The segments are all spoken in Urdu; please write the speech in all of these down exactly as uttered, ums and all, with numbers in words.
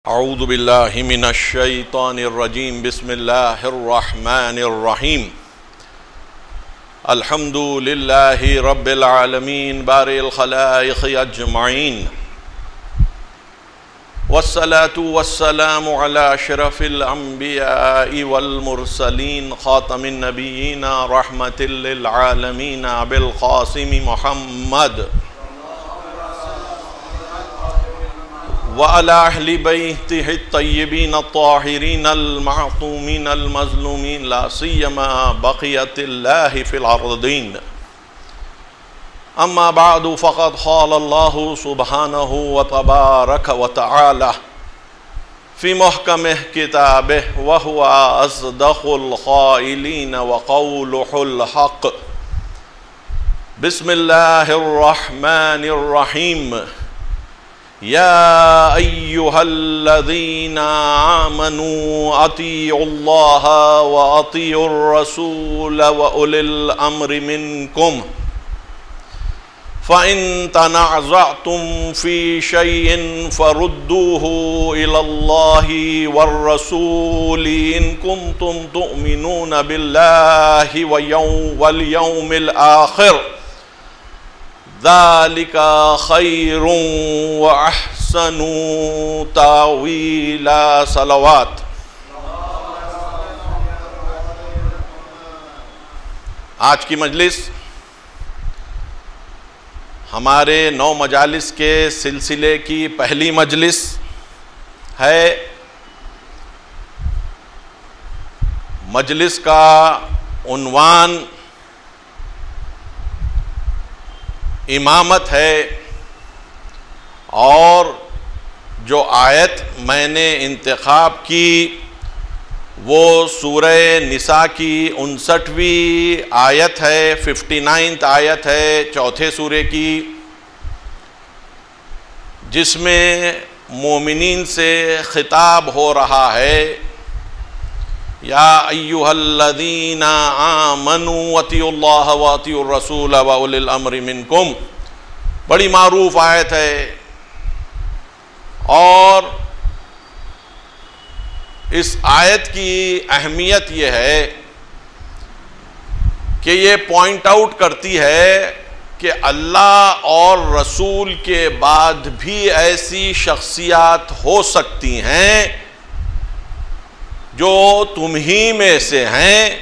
اعوذ باللہ من الشیطان الرجیم بسم اللہ الرحمن الرحیم الحمد للہ رب العالمین بارئ الخلائق اجمعین والصلاة والسلام علی اشرف الانبیاء والمرسلین خاتم النبیین رحمت للعالمین بالقاسم محمد وعلى أهل بيته الطيبين الطاهرين المعصومين المظلومين لا سيما بقية الله في الأرضين أما بعد فقد قال الله سبحانه وتبارك وتعالى في محكمه كتابه وهو أصدق القائلين وقوله الحق بسم الله الرحمن الرحيم يا أيها الذين آمنوا أطيعوا الله وأطيعوا الرسول وأولي الأمر منكم فإن تنازعتم في شيء فردوه إلى الله والرسول إن كنتم تؤمنون بالله واليوم الآخر ذلك خير وأحسن تأويلا صلوات۔ آج کی مجلس ہمارے نو مجالس کے سلسلے کی پہلی مجلس ہے۔ مجلس کا عنوان امامت ہے، اور جو آیت میں نے انتخاب کی وہ سورہ نساء کی انسٹھویں آیت ہے، ففٹی نائنتھ آیت ہے چوتھے سورے کی، جس میں مومنین سے خطاب ہو رہا ہے۔ یا ایھا الذین آمنوا اطیعوا اللہ واطیعوا الرسول واولی الامر منکم، بڑی معروف آیت ہے، اور اس آیت کی اہمیت یہ ہے کہ یہ پوائنٹ آؤٹ کرتی ہے کہ اللہ اور رسول کے بعد بھی ایسی شخصیات ہو سکتی ہیں جو تم ہی میں سے ہیں،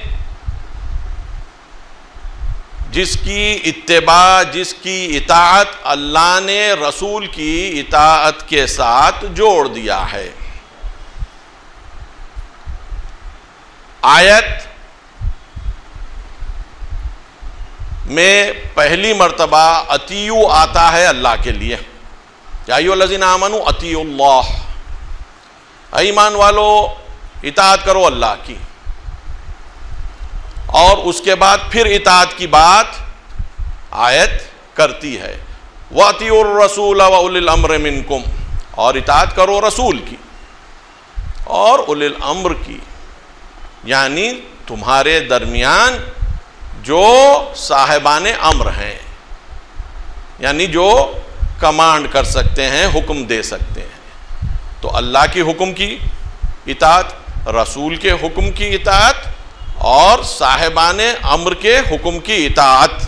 جس کی اتباع، جس کی اطاعت اللہ نے رسول کی اطاعت کے ساتھ جوڑ دیا ہے۔ آیت میں پہلی مرتبہ اطیعوا آتا ہے اللہ کے لیے، یا ایھا الذین آمنوا اطیعوا اللہ، اے ایمان والو اطاعت کرو اللہ کی، اور اس کے بعد پھر اطاعت کی بات آیت کرتی ہے۔ وَأَطِيعُوا الرَّسُولَ وَأُولِي الْأَمْرِ مِنْكُمْ، اور اطاعت کرو رسول کی اور اولی الامر کی، یعنی تمہارے درمیان جو صاحبان امر ہیں، یعنی جو کمانڈ کر سکتے ہیں، حکم دے سکتے ہیں۔ تو اللہ کی حکم کی اطاعت، رسول کے حکم کی اطاعت، اور صاحبان امر کے حکم کی اطاعت۔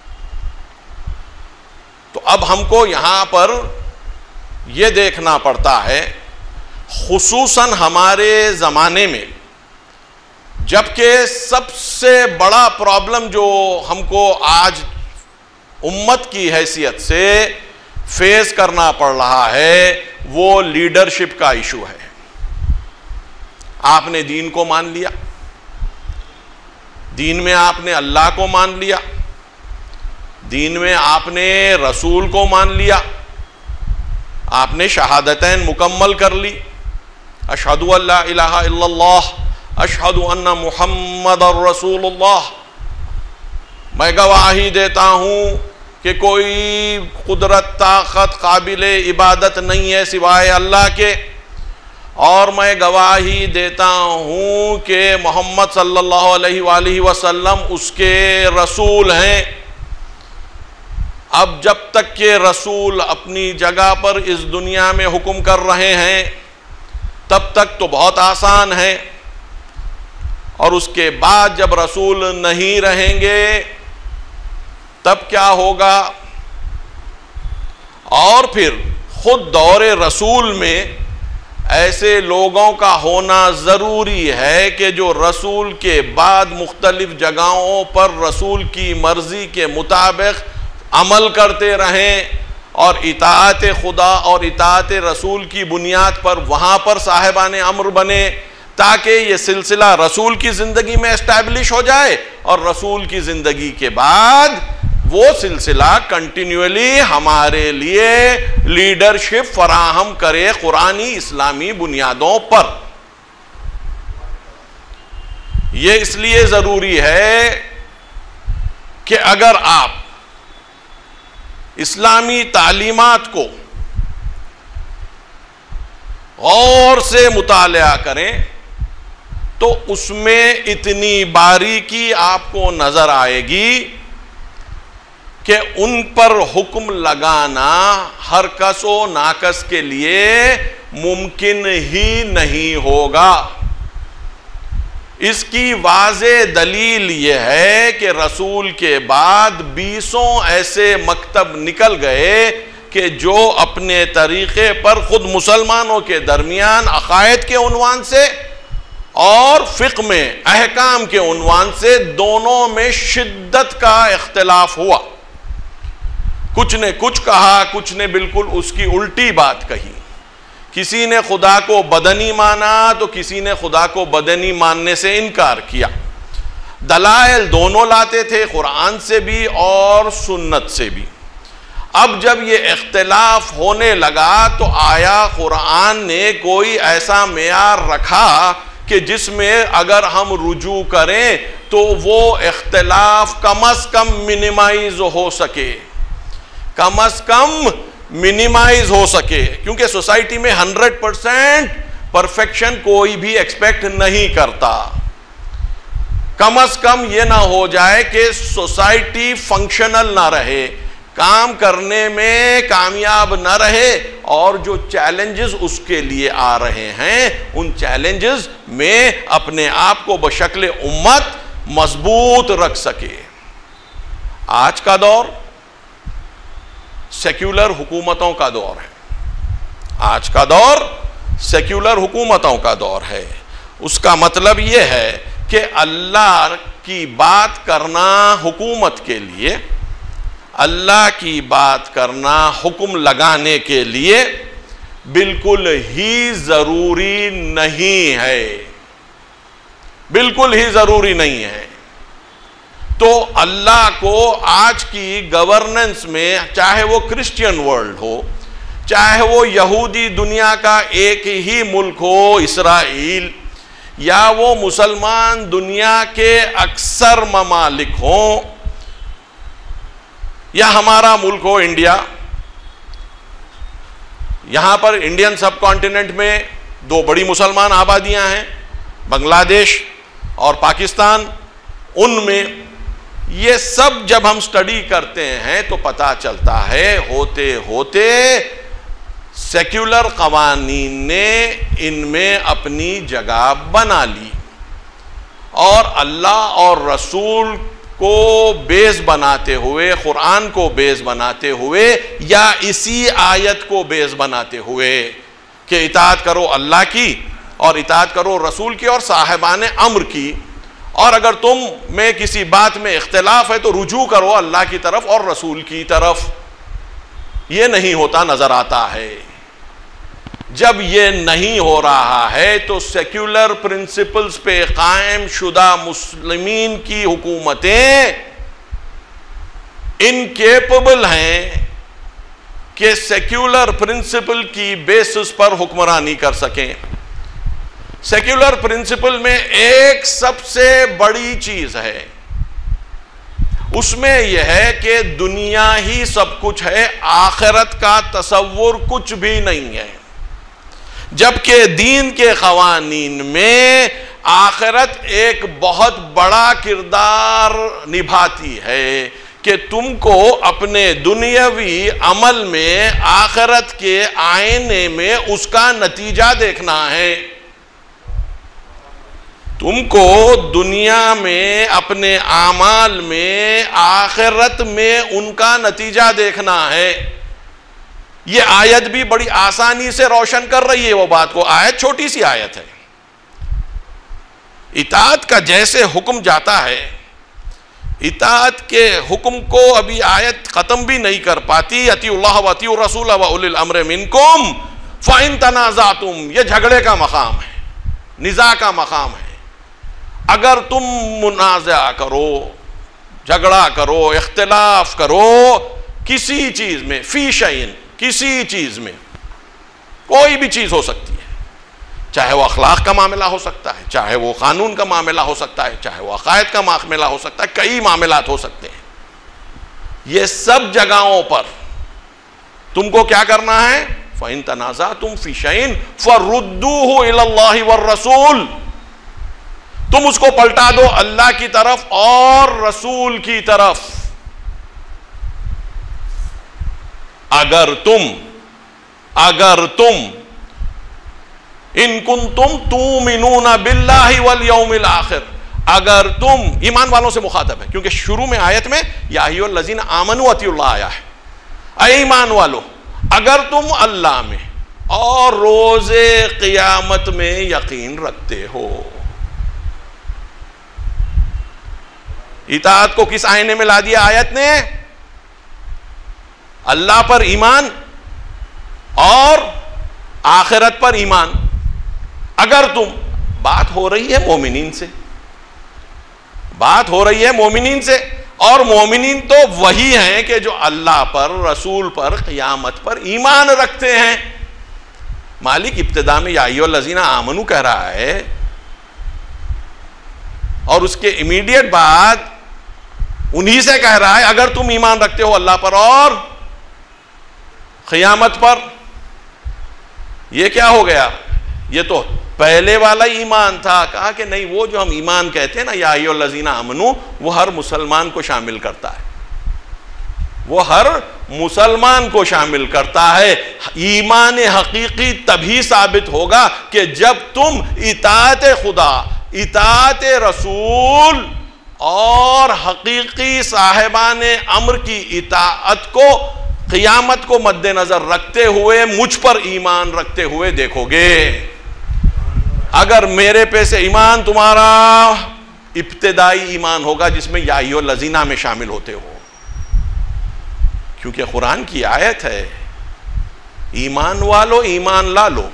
تو اب ہم کو یہاں پر یہ دیکھنا پڑتا ہے، خصوصاً ہمارے زمانے میں، جبکہ سب سے بڑا پرابلم جو ہم کو آج امت کی حیثیت سے فیس کرنا پڑ رہا ہے وہ لیڈرشپ کا ایشو ہے۔ آپ نے دین کو مان لیا، دین میں آپ نے اللہ کو مان لیا، دین میں آپ نے رسول کو مان لیا، آپ نے شہادتین مکمل کر لی، اشہد ان لا الہ الا اللہ، اشہد ان محمد رسول اللہ، میں گواہی دیتا ہوں کہ کوئی قدرت، طاقت، قابل عبادت نہیں ہے سوائے اللہ کے، اور میں گواہی دیتا ہوں کہ محمد صلی اللہ علیہ وآلہ وسلم اس کے رسول ہیں۔ اب جب تک کہ رسول اپنی جگہ پر اس دنیا میں حکم کر رہے ہیں، تب تک تو بہت آسان ہے، اور اس کے بعد جب رسول نہیں رہیں گے تب کیا ہوگا؟ اور پھر خود دور رسول میں ایسے لوگوں کا ہونا ضروری ہے کہ جو رسول کے بعد مختلف جگہوں پر رسول کی مرضی کے مطابق عمل کرتے رہیں اور اطاعت خدا اور اطاعت رسول کی بنیاد پر وہاں پر صاحبان امر بنے، تاکہ یہ سلسلہ رسول کی زندگی میں اسٹیبلش ہو جائے اور رسول کی زندگی کے بعد وہ سلسلہ کنٹینیولی ہمارے لیے لیڈرشپ فراہم کرے قرآنی اسلامی بنیادوں پر۔ یہ اس لیے ضروری ہے کہ اگر آپ اسلامی تعلیمات کو غور سے مطالعہ کریں تو اس میں اتنی باریکی آپ کو نظر آئے گی کہ ان پر حکم لگانا ہر کس و ناکس کے لیے ممکن ہی نہیں ہوگا۔ اس کی واضح دلیل یہ ہے کہ رسول کے بعد بیسوں ایسے مکتب نکل گئے کہ جو اپنے طریقے پر خود مسلمانوں کے درمیان عقائد کے عنوان سے اور فقہ میں احکام کے عنوان سے دونوں میں شدت کا اختلاف ہوا۔ کچھ نے کچھ کہا، کچھ نے بالکل اس کی الٹی بات کہی۔ کسی نے خدا کو بدنی مانا تو کسی نے خدا کو بدنی ماننے سے انکار کیا۔ دلائل دونوں لاتے تھے، قرآن سے بھی اور سنت سے بھی۔ اب جب یہ اختلاف ہونے لگا تو آیا قرآن نے کوئی ایسا معیار رکھا کہ جس میں اگر ہم رجوع کریں تو وہ اختلاف کم از کم منیمائز ہو سکے، کم از کم منیمائز ہو سکے، کیونکہ سوسائٹی میں ہنڈریڈ پرسینٹ پرفیکشن کوئی بھی ایکسپیکٹ نہیں کرتا۔ کم از کم یہ نہ ہو جائے کہ سوسائٹی فنکشنل نہ رہے، کام کرنے میں کامیاب نہ رہے، اور جو چیلنجز اس کے لیے آ رہے ہیں ان چیلنجز میں اپنے آپ کو بشکل امت مضبوط رکھ سکے۔ آج کا دور سیکولر حکومتوں کا دور ہے، آج کا دور سیکولر حکومتوں کا دور ہے۔ اس کا مطلب یہ ہے کہ اللہ کی بات کرنا حکومت کے لیے، اللہ کی بات کرنا حکم لگانے کے لیے بالکل ہی ضروری نہیں ہے، بالکل ہی ضروری نہیں ہے۔ تو اللہ کو آج کی گورننس میں، چاہے وہ کرسچین ورلڈ ہو، چاہے وہ یہودی دنیا کا ایک ہی ملک ہو اسرائیل، یا وہ مسلمان دنیا کے اکثر ممالک ہوں، یا ہمارا ملک ہو انڈیا، یہاں پر انڈین سب کانٹیننٹ میں دو بڑی مسلمان آبادیاں ہیں، بنگلہ دیش اور پاکستان۔ ان میں یہ سب جب ہم سٹڈی کرتے ہیں تو پتہ چلتا ہے ہوتے ہوتے سیکولر قوانین نے ان میں اپنی جگہ بنا لی، اور اللہ اور رسول کو بیس بناتے ہوئے، قرآن کو بیس بناتے ہوئے، یا اسی آیت کو بیس بناتے ہوئے کہ اطاعت کرو اللہ کی اور اطاعت کرو رسول کی اور صاحبان امر کی، اور اگر تم میں کسی بات میں اختلاف ہے تو رجوع کرو اللہ کی طرف اور رسول کی طرف۔ یہ نہیں ہوتا نظر آتا ہے۔ جب یہ نہیں ہو رہا ہے تو سیکولر پرنسپلز پہ قائم شدہ مسلمین کی حکومتیں انکیپبل ہیں کہ سیکولر پرنسپل کی بیسس پر حکمرانی کر سکیں۔ سیکولر پرنسپل میں ایک سب سے بڑی چیز ہے، اس میں یہ ہے کہ دنیا ہی سب کچھ ہے، آخرت کا تصور کچھ بھی نہیں ہے، جبکہ دین کے قوانین میں آخرت ایک بہت بڑا کردار نبھاتی ہے کہ تم کو اپنے دنیاوی عمل میں آخرت کے آئینے میں اس کا نتیجہ دیکھنا ہے. تم کو دنیا میں اپنے اعمال میں آخرت میں ان کا نتیجہ دیکھنا ہے. یہ آیت بھی بڑی آسانی سے روشن کر رہی ہے وہ بات کو. آیت چھوٹی سی آیت ہے. اطاعت کا جیسے حکم جاتا ہے، اطاعت کے حکم کو ابھی آیت ختم بھی نہیں کر پاتی. اطیعوا اللہ واطیعوا الرسول واولی الامر منکم فإن تنازعتم، یہ جھگڑے کا مقام ہے، نزاع کا مقام ہے. اگر تم منازعہ کرو، جھگڑا کرو، اختلاف کرو کسی چیز میں، فی شیء، کسی چیز میں، کوئی بھی چیز ہو سکتی ہے، چاہے وہ اخلاق کا معاملہ ہو سکتا ہے، چاہے وہ قانون کا معاملہ ہو سکتا ہے، چاہے وہ عقائد کا معاملہ ہو سکتا ہے، کئی معاملات ہو سکتے ہیں. یہ سب جگہوں پر تم کو کیا کرنا ہے؟ فَإِن تَنَازَعْتُمْ فِي شَيْءٍ فَرُدُّوهُ إِلَى اللَّهِ وَالرَّسُولِ، تم اس کو پلٹا دو اللہ کی طرف اور رسول کی طرف. اگر تم اگر تم ان کنتم تؤمنون باللہ والیوم الآخر، اگر تم، ایمان والوں سے مخاطب ہے کیونکہ شروع میں آیت میں یا ایھا الذین آمنوا اطیعوا اللہ آیا ہے. اے ایمان والو، اگر تم اللہ میں اور روز قیامت میں یقین رکھتے ہو. اطاعت کو کس آئینے میں لا دیا آیت نے؟ اللہ پر ایمان اور آخرت پر ایمان. اگر تم، بات ہو رہی ہے مومنین سے، بات ہو رہی ہے مومنین سے، اور مومنین تو وہی ہیں کہ جو اللہ پر، رسول پر، قیامت پر ایمان رکھتے ہیں. مالک ابتدا میں یا ایھا الذین آمنوا کہہ رہا ہے، اور اس کے امیڈیٹ بعد انہی سے کہہ رہا ہے اگر تم ایمان رکھتے ہو اللہ پر اور قیامت پر. یہ کیا ہو گیا؟ یہ تو پہلے والا ایمان تھا. کہا کہ نہیں، وہ جو ہم ایمان کہتے ہیں نا یا ایھا الذین آمنوا، وہ ہر مسلمان کو شامل کرتا ہے، وہ ہر مسلمان کو شامل کرتا ہے. ایمان حقیقی تبھی ثابت ہوگا کہ جب تم اطاعت خدا، اطاعت رسول اور حقیقی صاحبان امر کی اطاعت کو قیامت کو مد نظر رکھتے ہوئے، مجھ پر ایمان رکھتے ہوئے دیکھو گے. اگر میرے پہ سے ایمان تمہارا ابتدائی ایمان ہوگا جس میں یا ایھا الذین میں شامل ہوتے ہو، کیونکہ قرآن کی آیت ہے، ایمان والو ایمان لا لو.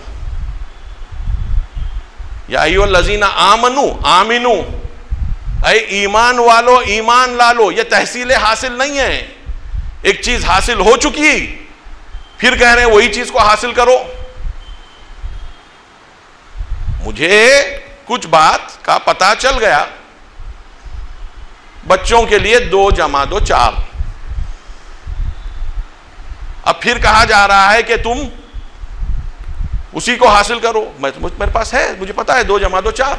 یا ایھا الذین آمنو آمنو، اے ایمان والو ایمان لا لو. یہ تحصیل حاصل نہیں ہے، ایک چیز حاصل ہو چکی پھر کہہ رہے ہیں وہی چیز کو حاصل کرو. مجھے کچھ بات کا پتہ چل گیا، بچوں کے لیے دو جمع دو چار. اب پھر کہا جا رہا ہے کہ تم اسی کو حاصل کرو. میرے پاس ہے، مجھے پتا ہے دو جمع دو چار.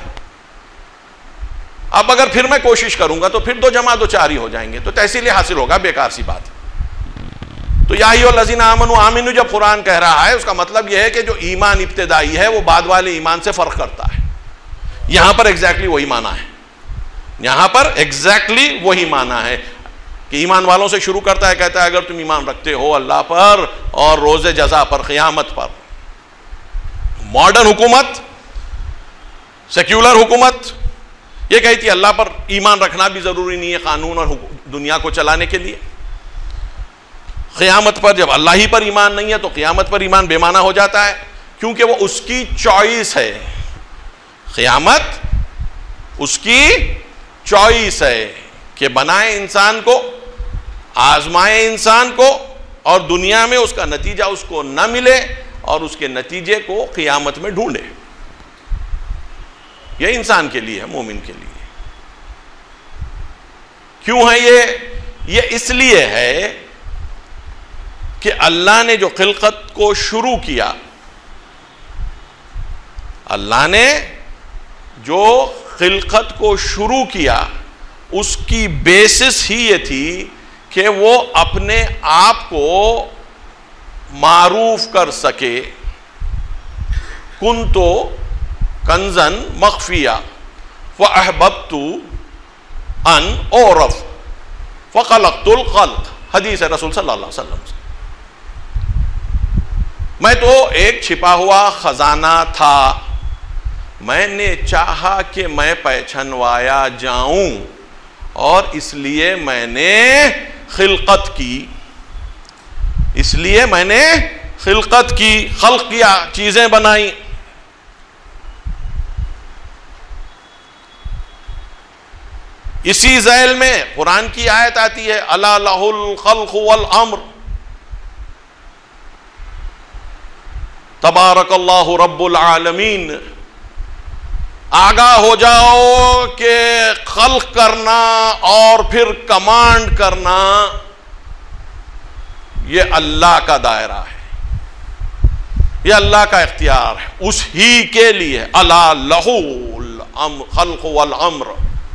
اب اگر پھر میں کوشش کروں گا تو پھر دو جمع دو چار ہی ہو جائیں گے، تو تحصیل حاصل ہوگا، بیکار سی بات. تو یا ایھا الذین آمنوا آمنوا جب قرآن کہہ رہا ہے، اس کا مطلب یہ ہے کہ جو ایمان ابتدائی ہے وہ بعد والے ایمان سے فرق کرتا ہے. یہاں پر ایگزیکٹلی وہی معنی ہے، یہاں پر ایگزیکٹلی وہی معنی ہے کہ ایمان والوں سے شروع کرتا ہے، کہتا ہے اگر تم ایمان رکھتے ہو اللہ پر اور روز جزا پر، قیامت پر. ماڈرن حکومت، سیکولر حکومت یہ کہتی ہے اللہ پر ایمان رکھنا بھی ضروری نہیں ہے قانون اور دنیا کو چلانے کے لیے. قیامت پر جب اللہ ہی پر ایمان نہیں ہے تو قیامت پر ایمان بے معنی ہو جاتا ہے، کیونکہ وہ اس کی چوائس ہے. قیامت اس کی چوائس ہے کہ بنائے انسان کو، آزمائے انسان کو، اور دنیا میں اس کا نتیجہ اس کو نہ ملے اور اس کے نتیجے کو قیامت میں ڈھونڈے. یہ انسان کے لیے ہے، مومن کے لیے. کیوں ہے یہ؟ یہ اس لیے ہے کہ اللہ نے جو خلقت کو شروع کیا، اللہ نے جو خلقت کو شروع کیا اس کی بیسس ہی یہ تھی کہ وہ اپنے آپ کو معروف کر سکے. کنتو کنزن مخفیہ فاحببت ان اعرف فخلقت الخلق. حدیث ہے رسول صلی اللہ علیہ وسلم سے. میں تو ایک چھپا ہوا خزانہ تھا, میں نے چاہا کہ میں پہچانوایا جاؤں اور اس لیے میں نے خلقت کی, اس لیے میں نے خلقت کی, خلق کیا, چیزیں بنائیں. اسی ذیل میں قرآن کی آیت آتی ہے الا لہ الخلق والامر تبارک اللہ رب العالمین. آگاہ ہو جاؤ کہ خلق کرنا اور پھر کمانڈ کرنا یہ اللہ کا دائرہ ہے, یہ اللہ کا اختیار ہے, اس ہی کے لیے. الا لہ الخلق والامر,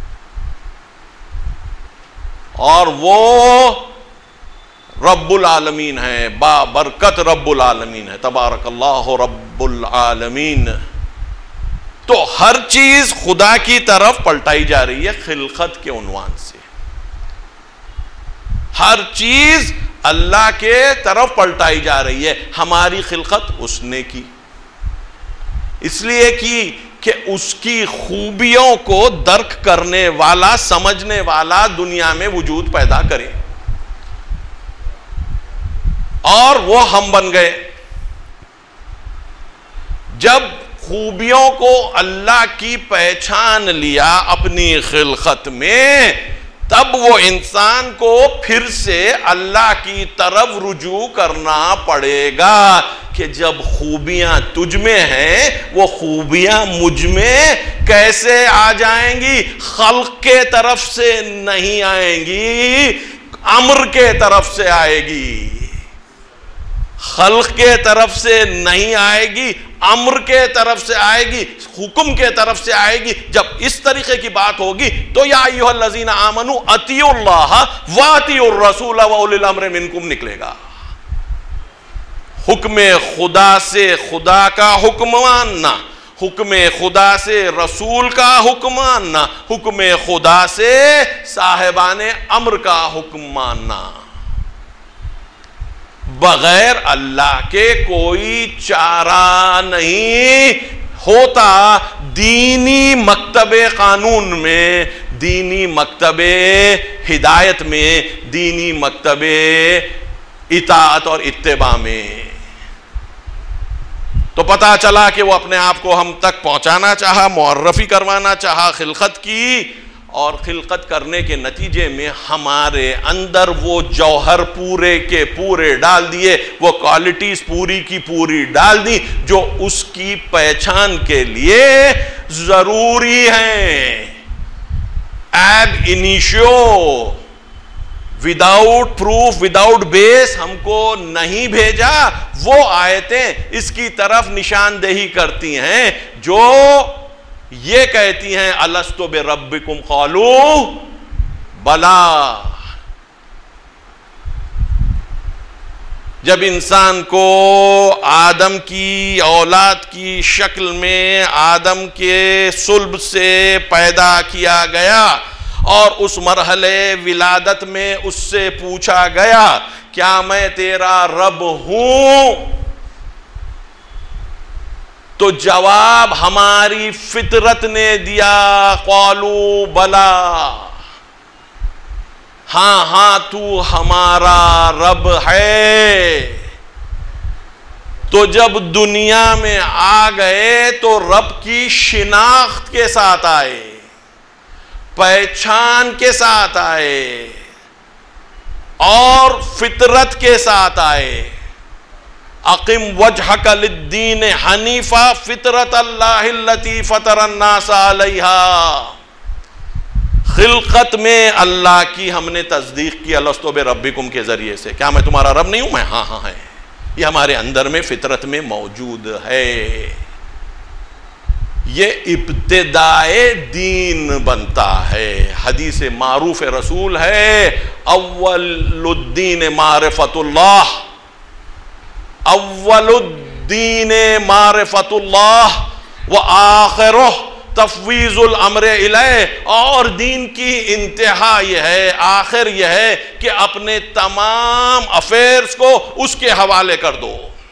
اور وہ رب العالمین ہے, بابرکت رب العالمین ہے, تبارک اللہ رب العالمین. تو ہر چیز خدا کی طرف پلٹائی جا رہی ہے خلقت کے عنوان سے, ہر چیز اللہ کے طرف پلٹائی جا رہی ہے. ہماری خلقت اس نے کی, اس لیے کی کہ اس کی خوبیوں کو درک کرنے والا, سمجھنے والا دنیا میں وجود پیدا کرے, اور وہ ہم بن گئے. جب خوبیوں کو اللہ کی پہچان لیا اپنی خلقت میں, تب وہ انسان کو پھر سے اللہ کی طرف رجوع کرنا پڑے گا کہ جب خوبیاں تجھ میں ہیں وہ خوبیاں مجھ میں کیسے آ جائیں گی؟ خلق کے طرف سے نہیں آئیں گی, امر کے طرف سے آئے گی. خلق کے طرف سے نہیں آئے گی, امر کے طرف سے آئے گی, حکم کے طرف سے آئے گی. جب اس طریقے کی بات ہوگی تو یا ایھا الذین آمنوا اطیعوا اللہ واطیعوا الرسول واولی الامر منکم نکلے گا. حکم خدا سے خدا کا حکم ماننا, حکم خدا سے رسول کا حکم ماننا, حکم خدا سے صاحبان امر کا حکم ماننا. بغیر اللہ کے کوئی چارہ نہیں ہوتا. دینی مکتب قانون میں, دینی مکتب ہدایت میں, دینی مکتب اطاعت اور اتباع میں. تو پتا چلا کہ وہ اپنے آپ کو ہم تک پہنچانا چاہا, معرفی کروانا چاہا خلقت کی, اور خلقت کرنے کے نتیجے میں ہمارے اندر وہ جوہر پورے کے پورے ڈال دیے, وہ کوالٹیز پوری کی پوری ڈال دی جو اس کی پہچان کے لیے ضروری ہیں. Ab initio, without proof, without base ہم کو نہیں بھیجا. وہ آیتیں اس کی طرف نشاندہی کرتی ہیں جو یہ کہتی ہیں الستو بربکم قالوا بلا. جب انسان کو آدم کی اولاد کی شکل میں آدم کے صلب سے پیدا کیا گیا اور اس مرحلے ولادت میں اس سے پوچھا گیا کیا میں تیرا رب ہوں, تو جواب ہماری فطرت نے دیا قالوا بلا, ہاں ہاں تو ہمارا رب ہے. تو جب دنیا میں آ گئے تو رب کی شناخت کے ساتھ آئے, پہچان کے ساتھ آئے, اور فطرت کے ساتھ آئے. اقم وجہک للدین حنیفا فطرت اللہ التی فطر الناس علیہا. خلقت میں اللہ کی ہم نے تصدیق کی الستو بربکم کے ذریعے سے. کیا میں تمہارا رب نہیں ہوں؟ میں ہاں ہاں ہے. یہ ہمارے اندر میں فطرت میں موجود ہے. یہ ابتدائے دین بنتا ہے. حدیث معروف رسول ہے اول الدین معرفت اللہ، اول الدین معرفت اللہ وآخرہ تفویض الامر الیہ. اور دین کی انتہا یہ ہے، آخر یہ ہے کہ اپنے تمام افیئرز کو اس کے حوالے کر دو.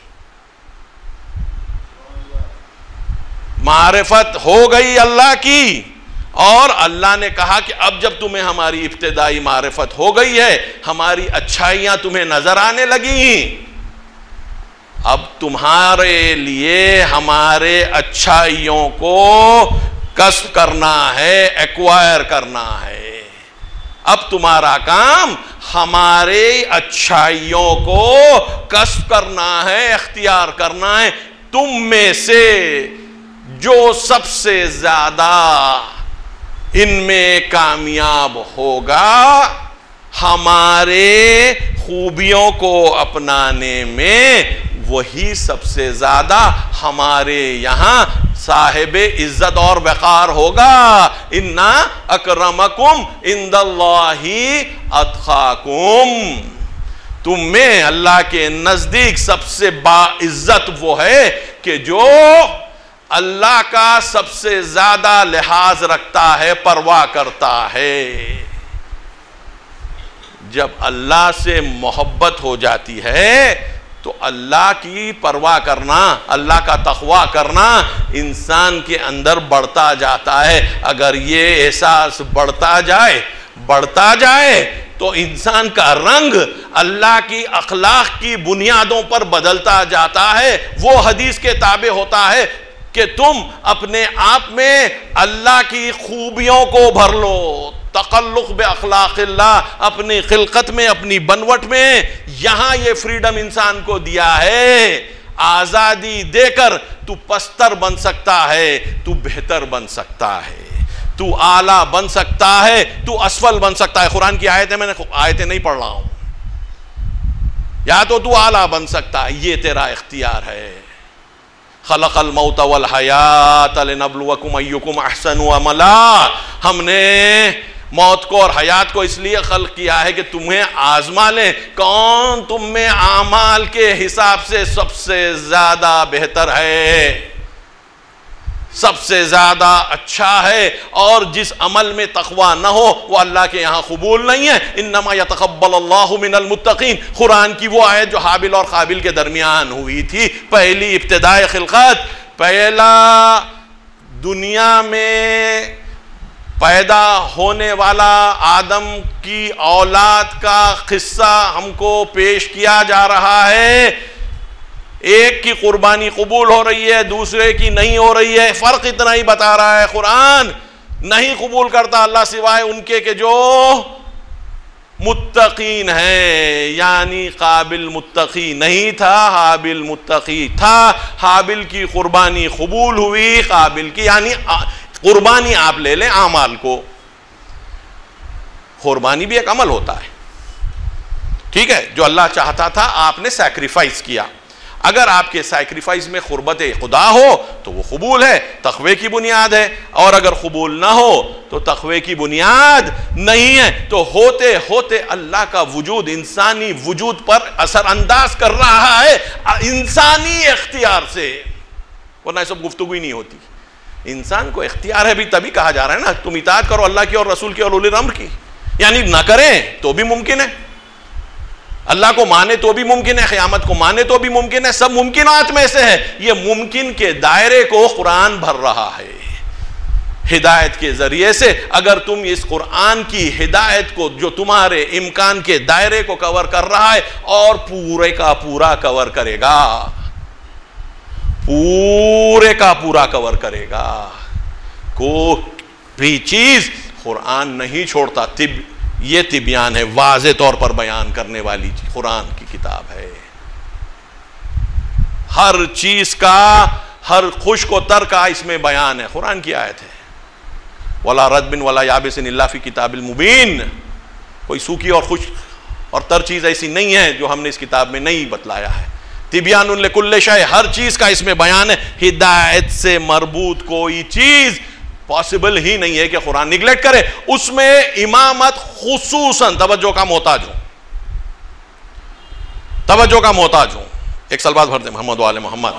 معرفت ہو گئی اللہ کی، اور اللہ نے کہا کہ اب جب تمہیں ہماری ابتدائی معرفت ہو گئی ہے، ہماری اچھائیاں تمہیں نظر آنے لگی، اب تمہارے لیے ہمارے اچھائیوں کو کسب کرنا ہے، ایکوائر کرنا ہے. اب تمہارا کام ہمارے اچھائیوں کو کسب کرنا ہے، اختیار کرنا ہے. تم میں سے جو سب سے زیادہ ان میں کامیاب ہوگا، ہمارے خوبیوں کو اپنانے میں وہی سب سے زیادہ ہمارے یہاں صاحب عزت اور وقار ہوگا. اِنَّا أَكْرَمَكُمْ عِنْدَ اللَّهِ أَتْقَاكُمْ. تم میں اللہ کے نزدیک سب سے باعزت وہ ہے کہ جو اللہ کا سب سے زیادہ لحاظ رکھتا ہے، پرواہ کرتا ہے. جب اللہ سے محبت ہو جاتی ہے تو اللہ کی پرواہ کرنا، اللہ کا تقویٰ کرنا انسان کے اندر بڑھتا جاتا ہے. اگر یہ احساس بڑھتا جائے بڑھتا جائے تو انسان کا رنگ اللہ کی اخلاق کی بنیادوں پر بدلتا جاتا ہے. وہ حدیث کے تابع ہوتا ہے کہ تم اپنے آپ میں اللہ کی خوبیوں کو بھر لو. تخلق باخلاق اللہ، اپنی خلقت میں، اپنی بنوٹ میں. یہاں یہ فریڈم انسان کو دیا ہے، آزادی دے کر تو پستر بن سکتا ہے، تو بہتر بن سکتا ہے، تو اعلیٰ بن سکتا ہے، تو اسفل بن سکتا ہے. قرآن کی آیتیں میں نے آیتیں نہیں پڑھ رہا ہوں. یا تو تو اعلیٰ بن سکتا ہے، یہ تیرا اختیار ہے. خلق الموت والحیات لنبلوکم ایکم احسن عملا. ہم نے موت کو اور حیات کو اس لیے خلق کیا ہے کہ تمہیں آزما لیں کون تم میں اعمال کے حساب سے سب سے زیادہ بہتر ہے، سب سے زیادہ اچھا ہے. اور جس عمل میں تقویٰ نہ ہو وہ اللہ کے یہاں قبول نہیں ہے. انما یتقبل اللہ من المتقین. قرآن کی وہ آیت جو حابل اور قابل کے درمیان ہوئی تھی، پہلی ابتدائے خلقت، پہلا دنیا میں پیدا ہونے والا آدم کی اولاد کا قصہ ہم کو پیش کیا جا رہا ہے. ایک کی قربانی قبول ہو رہی ہے، دوسرے کی نہیں ہو رہی ہے. فرق اتنا ہی بتا رہا ہے قرآن. نہیں قبول کرتا اللہ سوائے ان کے کہ جو متقین ہیں. یعنی قابل متقی نہیں تھا، حابل متقی تھا. حابل کی قربانی قبول ہوئی، قابل کی، یعنی قربانی آپ لے لیں اعمال کو. قربانی بھی ایک عمل ہوتا ہے، ٹھیک ہے، جو اللہ چاہتا تھا آپ نے سیکریفائز کیا. اگر آپ کے سیکریفائز میں قربت خدا ہو تو وہ قبول ہے، تقوی کی بنیاد ہے. اور اگر قبول نہ ہو تو تقوی کی بنیاد نہیں ہے. تو ہوتے ہوتے اللہ کا وجود انسانی وجود پر اثر انداز کر رہا ہے انسانی اختیار سے، ورنہ یہ سب گفتگو ہی نہیں ہوتی. انسان کو اختیار ہے بھی تبھی کہا جا رہا ہے نا تم اطاعت کرو اللہ کی اور رسول کی اور اولی الامر کی. یعنی نہ کریں تو بھی ممکن ہے، اللہ کو مانے تو بھی ممکن ہے، قیامت کو مانے تو بھی ممکن ہے. سب ممکنات میں سے ہے. یہ ممکن کے دائرے کو قرآن بھر رہا ہے ہدایت کے ذریعے سے. اگر تم اس قرآن کی ہدایت کو جو تمہارے امکان کے دائرے کو کور کر رہا ہے اور پورے کا پورا کور کرے گا، پورے کا پورا کور کرے گا، کوئی بھی چیز قرآن نہیں چھوڑتا. طب یہ تبیان ہے، واضح طور پر بیان کرنے والی قرآن کی کتاب ہے. ہر چیز کا، ہر خشک و تر کا اس میں بیان ہے. قرآن کی آیت ہے وَلَا رَدْبٍ وَلَا يَابِسٍ إِلَّا فِي كِتَابِ الْمُبِينَ. کوئی سوکھی اور خشک اور تر چیز ایسی نہیں ہے جو ہم نے اس کتاب میں نہیں بتلایا ہے. تبیان لکل شیء، ہر چیز کا اس میں بیان ہے. ہدایت سے مربوط کوئی چیز پاسبل ہی نہیں ہے کہ قرآن نگلیکٹ کرے. اس میں امامت خصوصاً توجہ کا محتاج ہوں، توجہ کا محتاج ہوں. ایک سلوات بھر دیں محمد وآل محمد.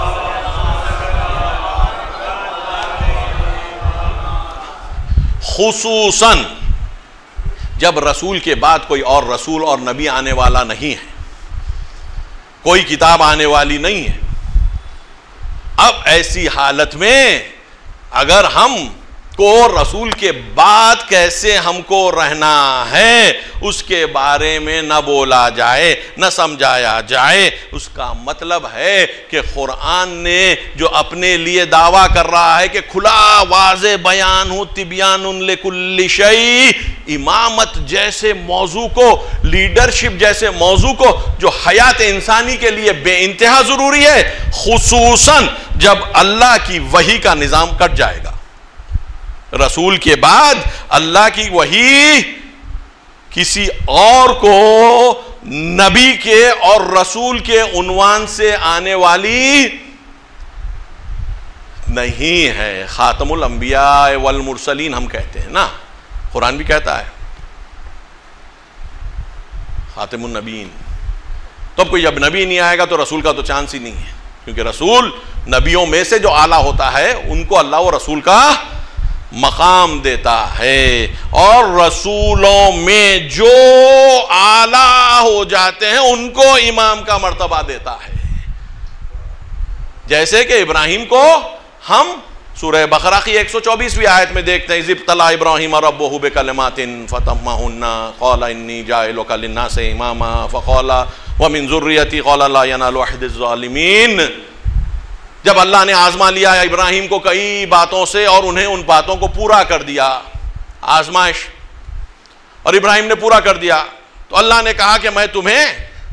خصوصاً جب رسول کے بعد کوئی اور رسول اور نبی آنے والا نہیں ہے، کوئی کتاب آنے والی نہیں ہے. اب ایسی حالت میں اگر ہم کو رسول کے بعد کیسے ہم کو رہنا ہے اس کے بارے میں نہ بولا جائے، نہ سمجھایا جائے، اس کا مطلب ہے کہ قرآن نے جو اپنے لیے دعویٰ کر رہا ہے کہ کھلا واضح بیان ہو تبیان لکل شیء، امامت جیسے موضوع کو، لیڈرشپ جیسے موضوع کو جو حیات انسانی کے لیے بے انتہا ضروری ہے، خصوصاً جب اللہ کی وحی کا نظام کٹ جائے گا. رسول کے بعد اللہ کی وحی کسی اور کو نبی کے اور رسول کے عنوان سے آنے والی نہیں ہے. خاتم الانبیاء والمرسلین ہم کہتے ہیں نا، قرآن بھی کہتا ہے خاتم النبیین. تو اب کوئی جب نبی نہیں آئے گا تو رسول کا تو چانس ہی نہیں ہے، کیونکہ رسول نبیوں میں سے جو اعلیٰ ہوتا ہے ان کو اللہ و رسول کا مقام دیتا ہے، اور رسولوں میں جو اعلیٰ ہو جاتے ہیں ان کو امام کا مرتبہ دیتا ہے. جیسے کہ ابراہیم کو ہم سورہ بقرہ کی ایک سو چوبیسویں آیت میں دیکھتے ہیں، اذ ابتلی ابراہیم ربہ بکلمات فتمہن قال انی جاعلک للناس اماما فقال ومن ذریتی قال لا ینال عہد الظالمین. جب اللہ نے آزما لیا ابراہیم کو کئی باتوں سے اور انہیں ان باتوں کو پورا کر دیا، آزمائش، اور ابراہیم نے پورا کر دیا، تو اللہ نے کہا کہ میں تمہیں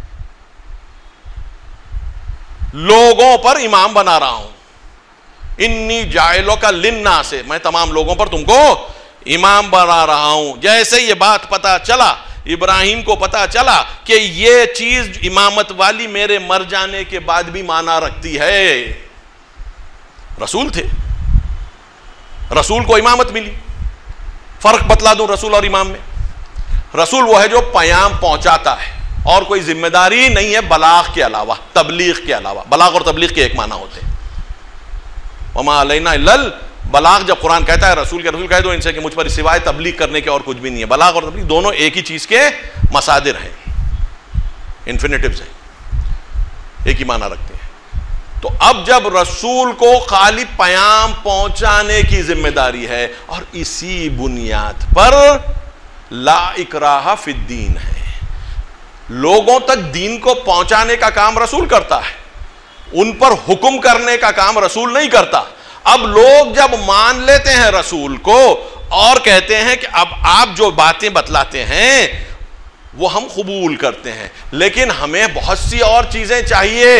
لوگوں پر امام بنا رہا ہوں. انی جاعلک للناس، میں تمام لوگوں پر تم کو امام بنا رہا ہوں. جیسے یہ بات پتا چلا، ابراہیم کو پتا چلا کہ یہ چیز امامت والی میرے مر جانے کے بعد بھی معنی رکھتی ہے. رسول تھے، رسول کو امامت ملی. فرق بتلا دوں رسول اور امام میں. رسول وہ ہے جو پیام پہنچاتا ہے اور کوئی ذمہ داری نہیں ہے بلاغ کے علاوہ، تبلیغ کے علاوہ. بلاغ اور تبلیغ کے ایک معنی ہوتے ہیں. وما علینا الا البلاغ. جب قرآن کہتا ہے رسول کے رسول کہہ دو ان سے کہ مجھ پر سوائے تبلیغ کرنے کے اور کچھ بھی نہیں ہے. بلاغ اور تبلیغ دونوں ایک ہی چیز کے مصادر ہیں، انفینیٹیوز ہیں، ایک ہی معنی رکھتے ہیں. تو اب جب رسول کو خالی پیام پہنچانے کی ذمہ داری ہے، اور اسی بنیاد پر لا اکراہ فی الدین ہے، لوگوں تک دین کو پہنچانے کا کام رسول کرتا ہے، ان پر حکم کرنے کا کام رسول نہیں کرتا. اب لوگ جب مان لیتے ہیں رسول کو اور کہتے ہیں کہ اب آپ جو باتیں بتلاتے ہیں وہ ہم قبول کرتے ہیں، لیکن ہمیں بہت سی اور چیزیں چاہیے،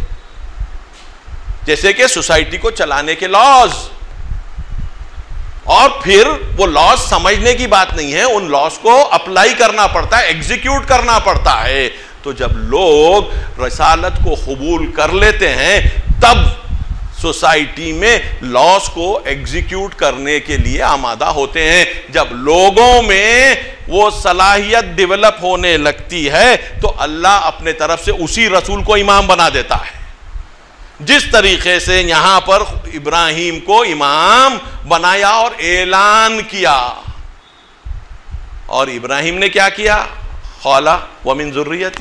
جیسے کہ سوسائٹی کو چلانے کے لاز. اور پھر وہ لاز سمجھنے کی بات نہیں ہے، ان لاز کو اپلائی کرنا پڑتا ہے، ایگزیکیوٹ کرنا پڑتا ہے. تو جب لوگ رسالت کو قبول کر لیتے ہیں تب سوسائٹی میں لاز کو ایگزیکیوٹ کرنے کے لیے آمادہ ہوتے ہیں. جب لوگوں میں وہ صلاحیت ڈیولپ ہونے لگتی ہے تو اللہ اپنے طرف سے اسی رسول کو امام بنا دیتا ہے. جس طریقے سے یہاں پر ابراہیم کو امام بنایا اور اعلان کیا، اور ابراہیم نے کیا کیا؟ قال ومن ذریتی،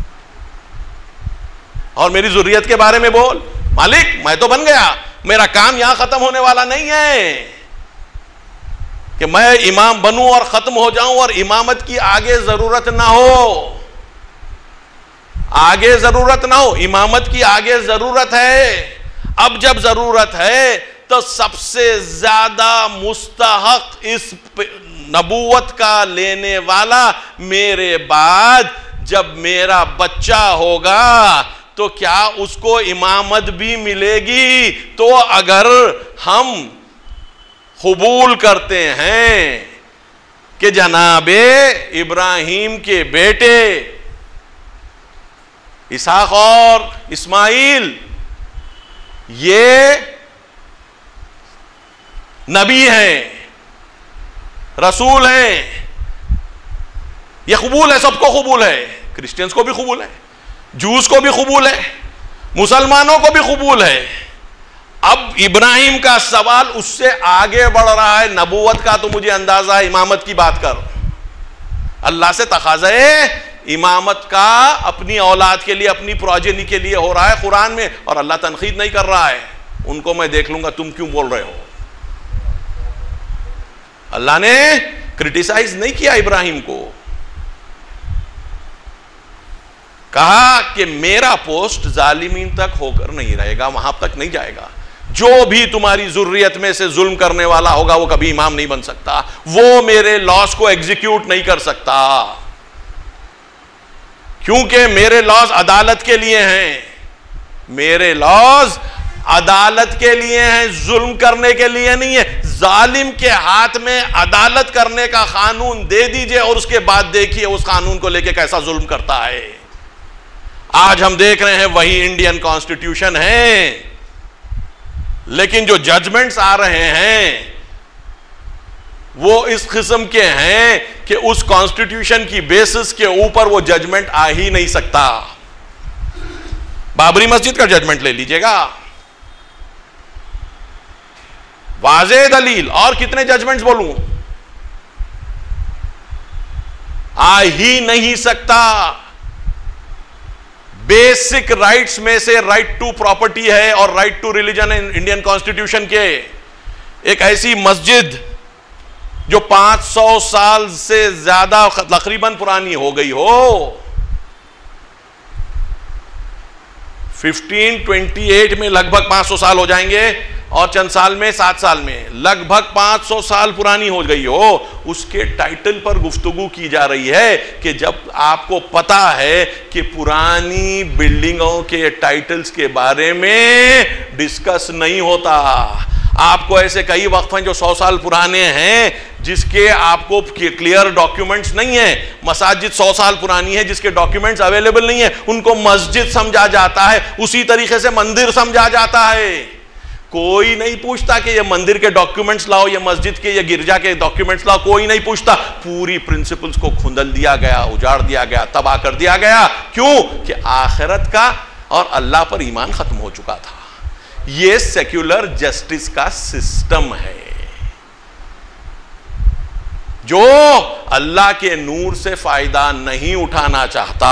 اور میری ذریت کے بارے میں بول. مالک میں تو بن گیا، میرا کام یہاں ختم ہونے والا نہیں ہے کہ میں امام بنوں اور ختم ہو جاؤں اور امامت کی آگے ضرورت نہ ہو. آگے ضرورت نہ ہو، امامت کی آگے ضرورت ہے. اب جب ضرورت ہے تو سب سے زیادہ مستحق اس نبوت کا لینے والا میرے بعد جب میرا بچہ ہوگا تو کیا اس کو امامت بھی ملے گی؟ تو اگر ہم قبول کرتے ہیں کہ جناب ابراہیم کے بیٹے اسحاق اور اسماعیل یہ نبی ہیں، رسول ہیں، یہ قبول ہے، سب کو قبول ہے، کرسچنز کو بھی قبول ہے، جوز کو بھی قبول ہے، مسلمانوں کو بھی قبول ہے۔ اب ابراہیم کا سوال اس سے آگے بڑھ رہا ہے، نبوت کا تو مجھے اندازہ ہے، امامت کی بات کر، اللہ سے تقاضا ہے امامت کا اپنی اولاد کے لیے، اپنی پروجینی کے لیے ہو رہا ہے قرآن میں، اور اللہ تنقید نہیں کر رہا ہے، ان کو میں دیکھ لوں گا تم کیوں بول رہے ہو۔ اللہ نے کرٹیسائز نہیں کیا ابراہیم کو، کہا کہ میرا پوسٹ ظالمین تک ہو کر نہیں رہے گا، وہاں تک نہیں جائے گا، جو بھی تمہاری ذریت میں سے ظلم کرنے والا ہوگا وہ کبھی امام نہیں بن سکتا، وہ میرے لاز کو ایگزیکیوٹ نہیں کر سکتا، کیونکہ میرے لاز عدالت کے لیے ہیں، میرے لاز عدالت کے لیے ہیں، ظلم کرنے کے لیے نہیں ہے۔ ظالم کے ہاتھ میں عدالت کرنے کا قانون دے دیجئے اور اس کے بعد دیکھیے اس قانون کو لے کے کیسا ظلم کرتا ہے۔ آج ہم دیکھ رہے ہیں وہی انڈین کانسٹیٹیوشن ہے، لیکن جو ججمنٹس آ رہے ہیں وہ اس قسم کے ہیں کہ اس کانسٹیٹیوشن کی بیسس کے اوپر وہ ججمنٹ آ ہی نہیں سکتا۔ بابری مسجد کا ججمنٹ لے لیجئے گا، واضح دلیل، اور کتنے ججمنٹس بولوں، آ ہی نہیں سکتا۔ بیسک رائٹس میں سے رائٹ ٹو پراپرٹی ہے اور رائٹ ٹو ریلیجن ہے انڈین کانسٹیٹیوشن کے۔ ایک ایسی مسجد جو پانچ سو سال سے زیادہ تقریباً پرانی ہو گئی ہو، ففٹین ٹوینٹی ایٹ میں لگ بھگ پانچ سو سال ہو جائیں گے، اور چند سال میں سات سال میں لگ بھگ پانچ سو سال پرانی ہو گئی ہو، اس کے ٹائٹل پر گفتگو کی جا رہی ہے کہ جب آپ کو پتا ہے کہ پرانی بلڈنگوں کے ٹائٹلز کے بارے میں ڈسکس نہیں ہوتا، آپ کو ایسے کئی وقف ہیں جو سو سال پرانے ہیں جس کے آپ کو کلیئر ڈاکیومنٹس نہیں ہیں، مساجد سو سال پرانی ہے جس کے ڈاکیومنٹس اویلیبل نہیں ہیں، ان کو مسجد سمجھا جاتا ہے، اسی طریقے سے مندر سمجھا جاتا ہے۔ کوئی نہیں پوچھتا کہ یہ مندر کے ڈاکیومنٹس لاؤ، یہ مسجد کے، یہ گرجا کے ڈاکیومنٹس لاؤ، کوئی نہیں پوچھتا۔ پوری پرنسپلز کو کھندل دیا گیا، اجاڑ دیا گیا، تباہ کر دیا گیا۔ کیوں؟ کہ آخرت کا اور اللہ پر ایمان ختم ہو چکا تھا۔ یہ سیکولر جسٹس کا سسٹم ہے جو اللہ کے نور سے فائدہ نہیں اٹھانا چاہتا۔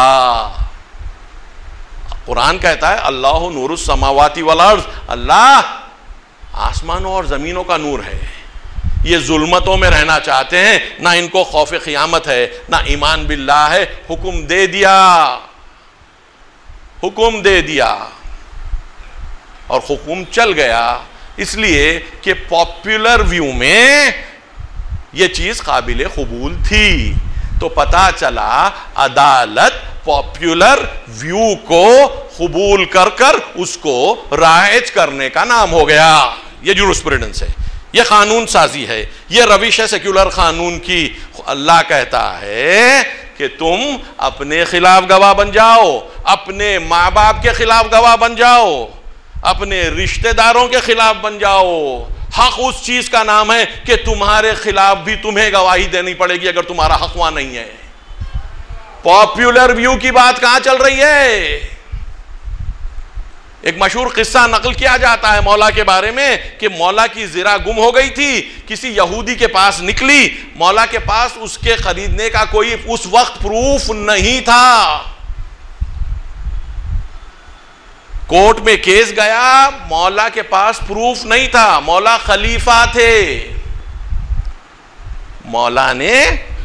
قرآن کہتا ہے اللہ نور السماوات والارض، اللہ آسمانوں اور زمینوں کا نور ہے۔ یہ ظلمتوں میں رہنا چاہتے ہیں، نہ ان کو خوف قیامت ہے، نہ ایمان باللہ ہے۔ حکم دے دیا، حکم دے دیا اور حکم چل گیا، اس لیے کہ پاپولر ویو میں یہ چیز قابل قبول تھی، تو پتا چلا عدالت پاپولر ویو کو قبول کر کر اس کو رائج کرنے کا نام ہو گیا۔ یہ جورسپروڈنس ہے، یہ قانون سازی ہے، یہ روش ہے سیکولر قانون کی۔ اللہ کہتا ہے کہ تم اپنے خلاف گواہ بن جاؤ، اپنے ماں باپ کے خلاف گواہ بن جاؤ، اپنے رشتہ داروں کے خلاف بن جاؤ۔ حق اس چیز کا نام ہے کہ تمہارے خلاف بھی تمہیں گواہی دینی پڑے گی اگر تمہارا حق وہاں نہیں ہے۔ پاپولر ویو کی بات کہاں چل رہی ہے؟ ایک مشہور قصہ نقل کیا جاتا ہے مولا کے بارے میں کہ مولا کی زرہ گم ہو گئی تھی، کسی یہودی کے پاس نکلی، مولا کے پاس اس کے خریدنے کا کوئی اس وقت پروف نہیں تھا۔ کورٹ میں کیس گیا، مولا کے پاس پروف نہیں تھا، مولا خلیفہ تھے۔ مولا نے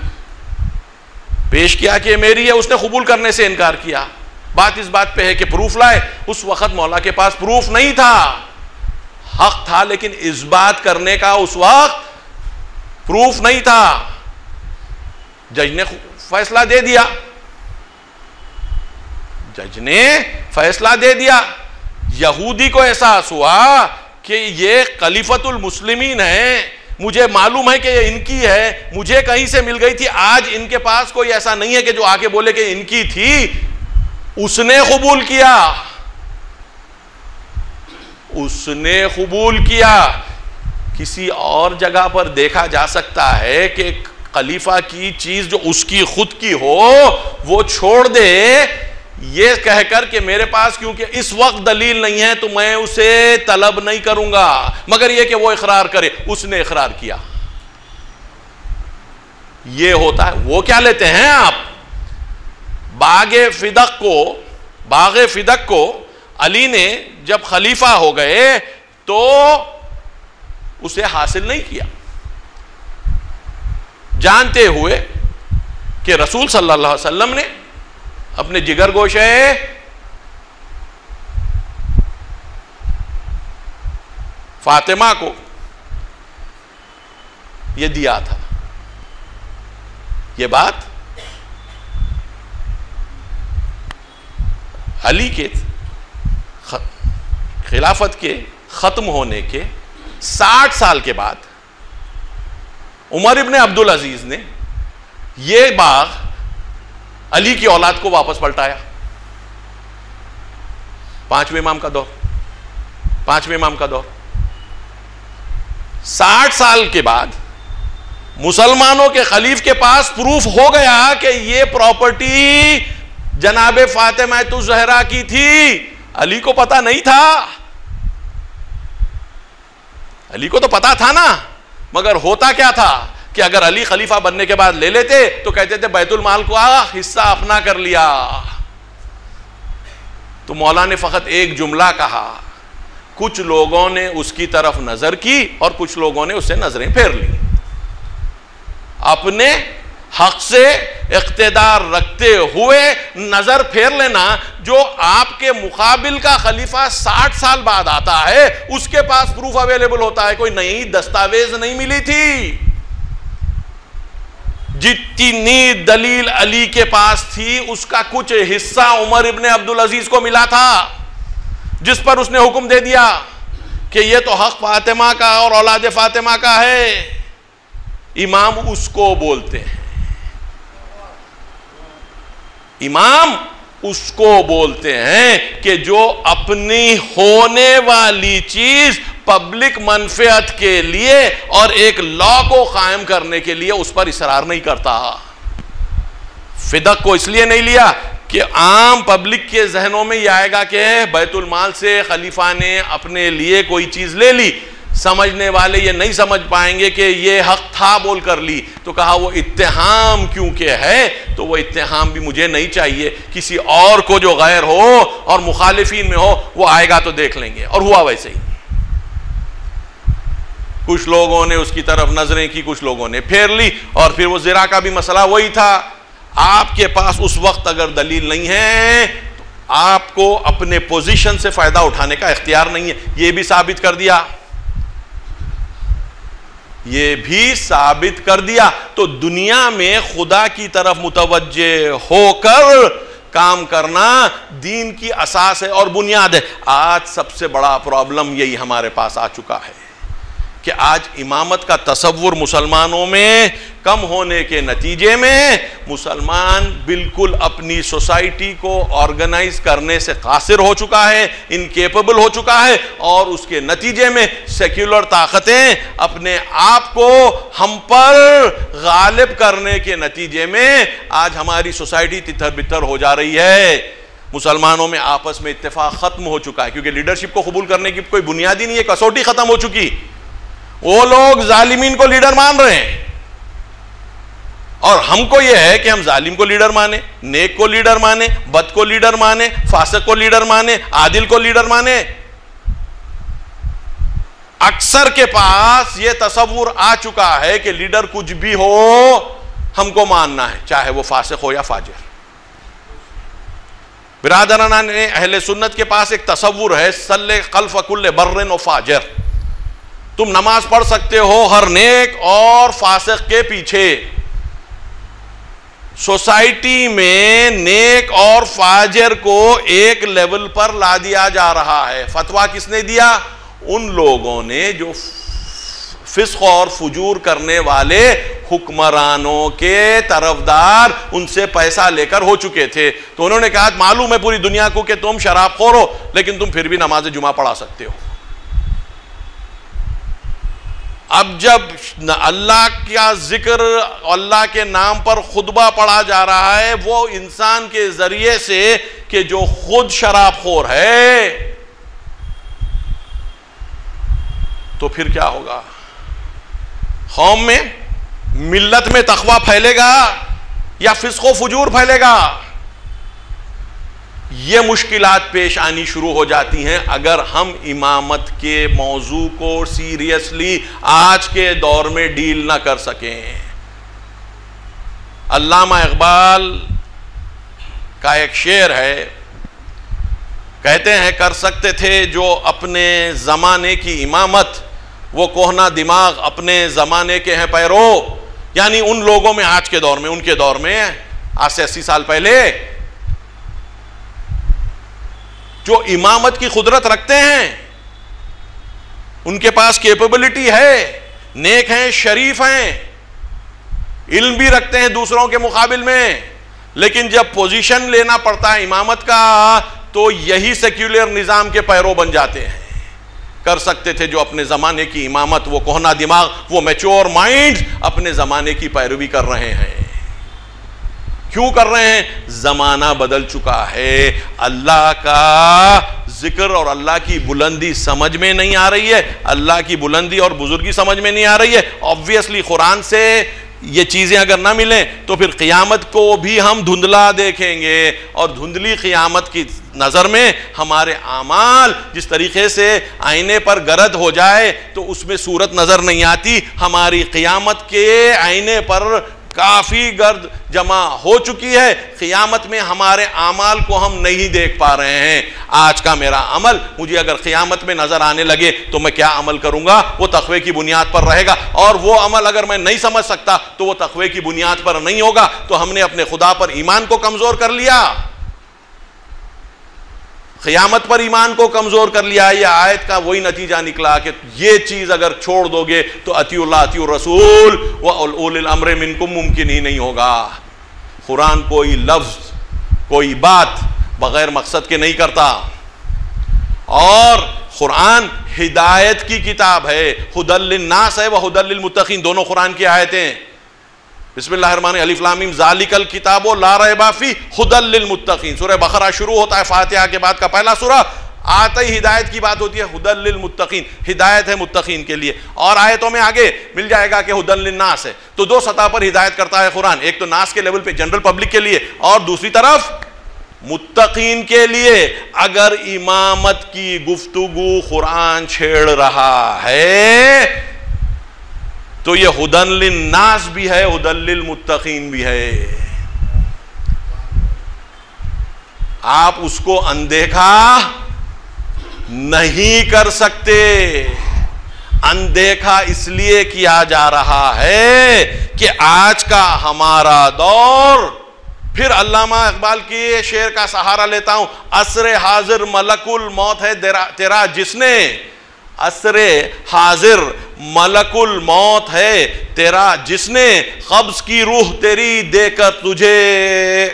پیش کیا کہ میری ہے، اس نے قبول کرنے سے انکار کیا۔ بات اس بات پہ ہے کہ پروف لائے، اس وقت مولا کے پاس پروف نہیں تھا، حق تھا لیکن اس بات کرنے کا اس وقت پروف نہیں تھا۔ جج نے فیصلہ دے دیا، جج نے فیصلہ دے دیا۔ یہودی کو احساس ہوا کہ یہ خلیفۃ المسلمین ہے، مجھے معلوم ہے کہ یہ ان کی ہے، مجھے کہیں سے مل گئی تھی، آج ان کے پاس کوئی ایسا نہیں ہے کہ جو آ کے بولے کہ ان کی تھی۔ اس نے قبول کیا، اس نے قبول کیا۔ کسی اور جگہ پر دیکھا جا سکتا ہے کہ خلیفہ کی چیز جو اس کی خود کی ہو وہ چھوڑ دے یہ کہہ کر کہ میرے پاس کیونکہ اس وقت دلیل نہیں ہے تو میں اسے طلب نہیں کروں گا، مگر یہ کہ وہ اقرار کرے۔ اس نے اقرار کیا۔ یہ ہوتا ہے۔ وہ کیا لیتے ہیں آپ؟ باغ فدق کو باغ فدق کو علی نے جب خلیفہ ہو گئے تو اسے حاصل نہیں کیا، جانتے ہوئے کہ رسول صلی اللہ علیہ وسلم نے اپنے جگر گوشے فاطمہ کو یہ دیا تھا۔ یہ بات علی کے خلافت کے ختم ہونے کے ساٹھ سال کے بعد عمر ابن عبدالعزیز نے یہ باغ علی کی اولاد کو واپس پلٹایا۔ پانچویں امام کا دور پانچویں امام کا دور ساٹھ سال کے بعد مسلمانوں کے خلیف کے پاس پروف ہو گیا کہ یہ پراپرٹی جناب فاطمہ الزہرا کی تھی۔ علی کو پتا نہیں تھا، علی کو تو پتا تھا نا، مگر ہوتا کیا تھا کہ اگر علی خلیفہ بننے کے بعد لے لیتے تو کہتے تھے بیت المال کو حصہ اپنا کر لیا۔ تو مولا نے فقط ایک جملہ کہا، کچھ لوگوں نے اس کی طرف نظر کی اور کچھ لوگوں نے اسے نظریں پھیر لی۔ اپنے حق سے اقتدار رکھتے ہوئے نظر پھیر لینا۔ جو آپ کے مقابل کا خلیفہ ساٹھ سال بعد آتا ہے اس کے پاس پروف اویلیبل ہوتا ہے، کوئی نئی دستاویز نہیں ملی تھی۔ جتنی دلیل علی کے پاس تھی اس کا کچھ حصہ عمر ابن عبدالعزیز کو ملا تھا، جس پر اس نے حکم دے دیا کہ یہ تو حق فاطمہ کا اور اولاد فاطمہ کا ہے۔ امام اس کو بولتے ہیں، امام اس کو بولتے ہیں کہ جو اپنی ہونے والی چیز پبلک منفعت کے لیے اور ایک لا کو قائم کرنے کے لیے اس پر اصرار نہیں کرتا۔ فدق کو اس لیے نہیں لیا کہ عام پبلک کے ذہنوں میں یہ آئے گا کہ بیت المال سے خلیفہ نے اپنے لیے کوئی چیز لے لی، سمجھنے والے یہ نہیں سمجھ پائیں گے کہ یہ حق تھا بول کر لی، تو کہا وہ اتہام کیونکہ ہے تو وہ اتہام بھی مجھے نہیں چاہیے، کسی اور کو جو غیر ہو اور مخالفین میں ہو وہ آئے گا تو دیکھ لیں گے۔ اور ہوا ویسے ہی، کچھ لوگوں نے اس کی طرف نظریں کی، کچھ لوگوں نے پھیر لی، اور پھر وہ زرا کا بھی مسئلہ وہی تھا۔ آپ کے پاس اس وقت اگر دلیل نہیں ہے تو آپ کو اپنے پوزیشن سے فائدہ اٹھانے کا اختیار نہیں ہے۔ یہ بھی ثابت کر دیا یہ بھی ثابت کر دیا تو دنیا میں خدا کی طرف متوجہ ہو کر کام کرنا دین کی اساس ہے اور بنیاد ہے۔ آج سب سے بڑا پرابلم یہی ہمارے پاس آ چکا ہے کہ آج امامت کا تصور مسلمانوں میں کم ہونے کے نتیجے میں مسلمان بالکل اپنی سوسائٹی کو آرگنائز کرنے سے قاصر ہو چکا ہے، انکیپبل ہو چکا ہے، اور اس کے نتیجے میں سیکولر طاقتیں اپنے آپ کو ہم پر غالب کرنے کے نتیجے میں آج ہماری سوسائٹی تتر بتر ہو جا رہی ہے۔ مسلمانوں میں آپس میں اتفاق ختم ہو چکا ہے کیونکہ لیڈرشپ کو قبول کرنے کی کوئی بنیادی نہیں ہے، کسوٹی ختم ہو چکی۔ وہ لوگ ظالمین کو لیڈر مان رہے ہیں اور ہم کو یہ ہے کہ ہم ظالم کو لیڈر مانے، نیک کو لیڈر مانے، بد کو لیڈر مانے، فاسق کو لیڈر مانے، عادل کو لیڈر مانے۔ اکثر کے پاس یہ تصور آ چکا ہے کہ لیڈر کچھ بھی ہو ہم کو ماننا ہے، چاہے وہ فاسق ہو یا فاجر۔ برادران اہل سنت کے پاس ایک تصور ہے، صلی خلف کل بر و فاجر، تم نماز پڑھ سکتے ہو ہر نیک اور فاسق کے پیچھے۔ سوسائٹی میں نیک اور فاجر کو ایک لیول پر لا دیا جا رہا ہے۔ فتویٰ کس نے دیا؟ ان لوگوں نے جو فسق اور فجور کرنے والے حکمرانوں کے طرفدار ان سے پیسہ لے کر ہو چکے تھے. تو انہوں نے کہا معلوم ہے پوری دنیا کو کہ تم شراب خور ہو لیکن تم پھر بھی نماز جمعہ پڑھا سکتے ہو. اب جب اللہ کا ذکر اللہ کے نام پر خطبہ پڑھا جا رہا ہے وہ انسان کے ذریعے سے کہ جو خود شراب خور ہے, تو پھر کیا ہوگا؟ قوم میں ملت میں تقویٰ پھیلے گا یا فسق و فجور پھیلے گا؟ یہ مشکلات پیش آنی شروع ہو جاتی ہیں اگر ہم امامت کے موضوع کو سیریسلی آج کے دور میں ڈیل نہ کر سکیں. علامہ اقبال کا ایک شعر ہے, کہتے ہیں کر سکتے تھے جو اپنے زمانے کی امامت وہ کوہنا دماغ اپنے زمانے کے ہیں پیرو. یعنی ان لوگوں میں آج کے دور میں, ان کے دور میں آج سے اسی سال پہلے جو امامت کی قدرت رکھتے ہیں, ان کے پاس کیپیبلٹی ہے, نیک ہیں, شریف ہیں, علم بھی رکھتے ہیں دوسروں کے مقابل میں, لیکن جب پوزیشن لینا پڑتا ہے امامت کا تو یہی سیکولر نظام کے پیرو بن جاتے ہیں. کر سکتے تھے جو اپنے زمانے کی امامت وہ کوہنا دماغ وہ میچور مائنڈ اپنے زمانے کی پیروی کر رہے ہیں. کیوں کر رہے ہیں؟ زمانہ بدل چکا ہے, اللہ کا ذکر اور اللہ کی بلندی سمجھ میں نہیں آ رہی ہے, اللہ کی بلندی اور بزرگی سمجھ میں نہیں آ رہی ہے. آبویسلی قرآن سے یہ چیزیں اگر نہ ملیں تو پھر قیامت کو بھی ہم دھندلا دیکھیں گے, اور دھندلی قیامت کی نظر میں ہمارے اعمال جس طریقے سے آئینے پر گرد ہو جائے تو اس میں صورت نظر نہیں آتی, ہماری قیامت کے آئینے پر کافی گرد جمع ہو چکی ہے. قیامت میں ہمارے اعمال کو ہم نہیں دیکھ پا رہے ہیں. آج کا میرا عمل مجھے اگر قیامت میں نظر آنے لگے تو میں کیا عمل کروں گا؟ وہ تقوی کی بنیاد پر رہے گا, اور وہ عمل اگر میں نہیں سمجھ سکتا تو وہ تقوی کی بنیاد پر نہیں ہوگا. تو ہم نے اپنے خدا پر ایمان کو کمزور کر لیا, قیامت پر ایمان کو کمزور کر لیا. یہ آیت کا وہی نتیجہ نکلا کہ یہ چیز اگر چھوڑ دو گے تو اطیعوا اللہ اطیعوا الرسول واولی الامر منکم ممکن ہی نہیں ہوگا. قرآن کوئی لفظ کوئی بات بغیر مقصد کے نہیں کرتا, اور قرآن ہدایت کی کتاب ہے, ھدی للناس ہے وھدی للمتقین, دونوں قرآن کی آیتیں. بسم اللہ الرحمن الرحیم الف لام میم ذالک الکتاب لا ریب فیہ ھدی للمتقین. سورہ بقرہ شروع ہوتا ہے فاتحہ کے بعد کا پہلا سورہ, آتے ہی ہدایت کی بات ہوتی ہے, ھدی للمتقین, ہدایت ہے متقین کے لیے. اور آیتوں میں آگے مل جائے گا کہ ھدی للناس ہے. تو دو سطح پر ہدایت کرتا ہے قرآن, ایک تو ناس کے لیول پہ جنرل پبلک کے لیے, اور دوسری طرف متقین کے لیے. اگر امامت کی گفتگو قرآن چھیڑ رہا ہے تو یہ ھدی للناس بھی ہے, ھدی للمتقین بھی ہے. آپ اس کو اندیکھا نہیں کر سکتے. اندیکھا اس لیے کیا جا رہا ہے کہ آج کا ہمارا دور, پھر علامہ اقبال کی شعر کا سہارا لیتا ہوں, عصر حاضر ملک الموت ہے تیرا جس نے, عصر حاضر ملک الموت ہے تیرا جس نے, قبض کی روح تیری دے کر تجھے,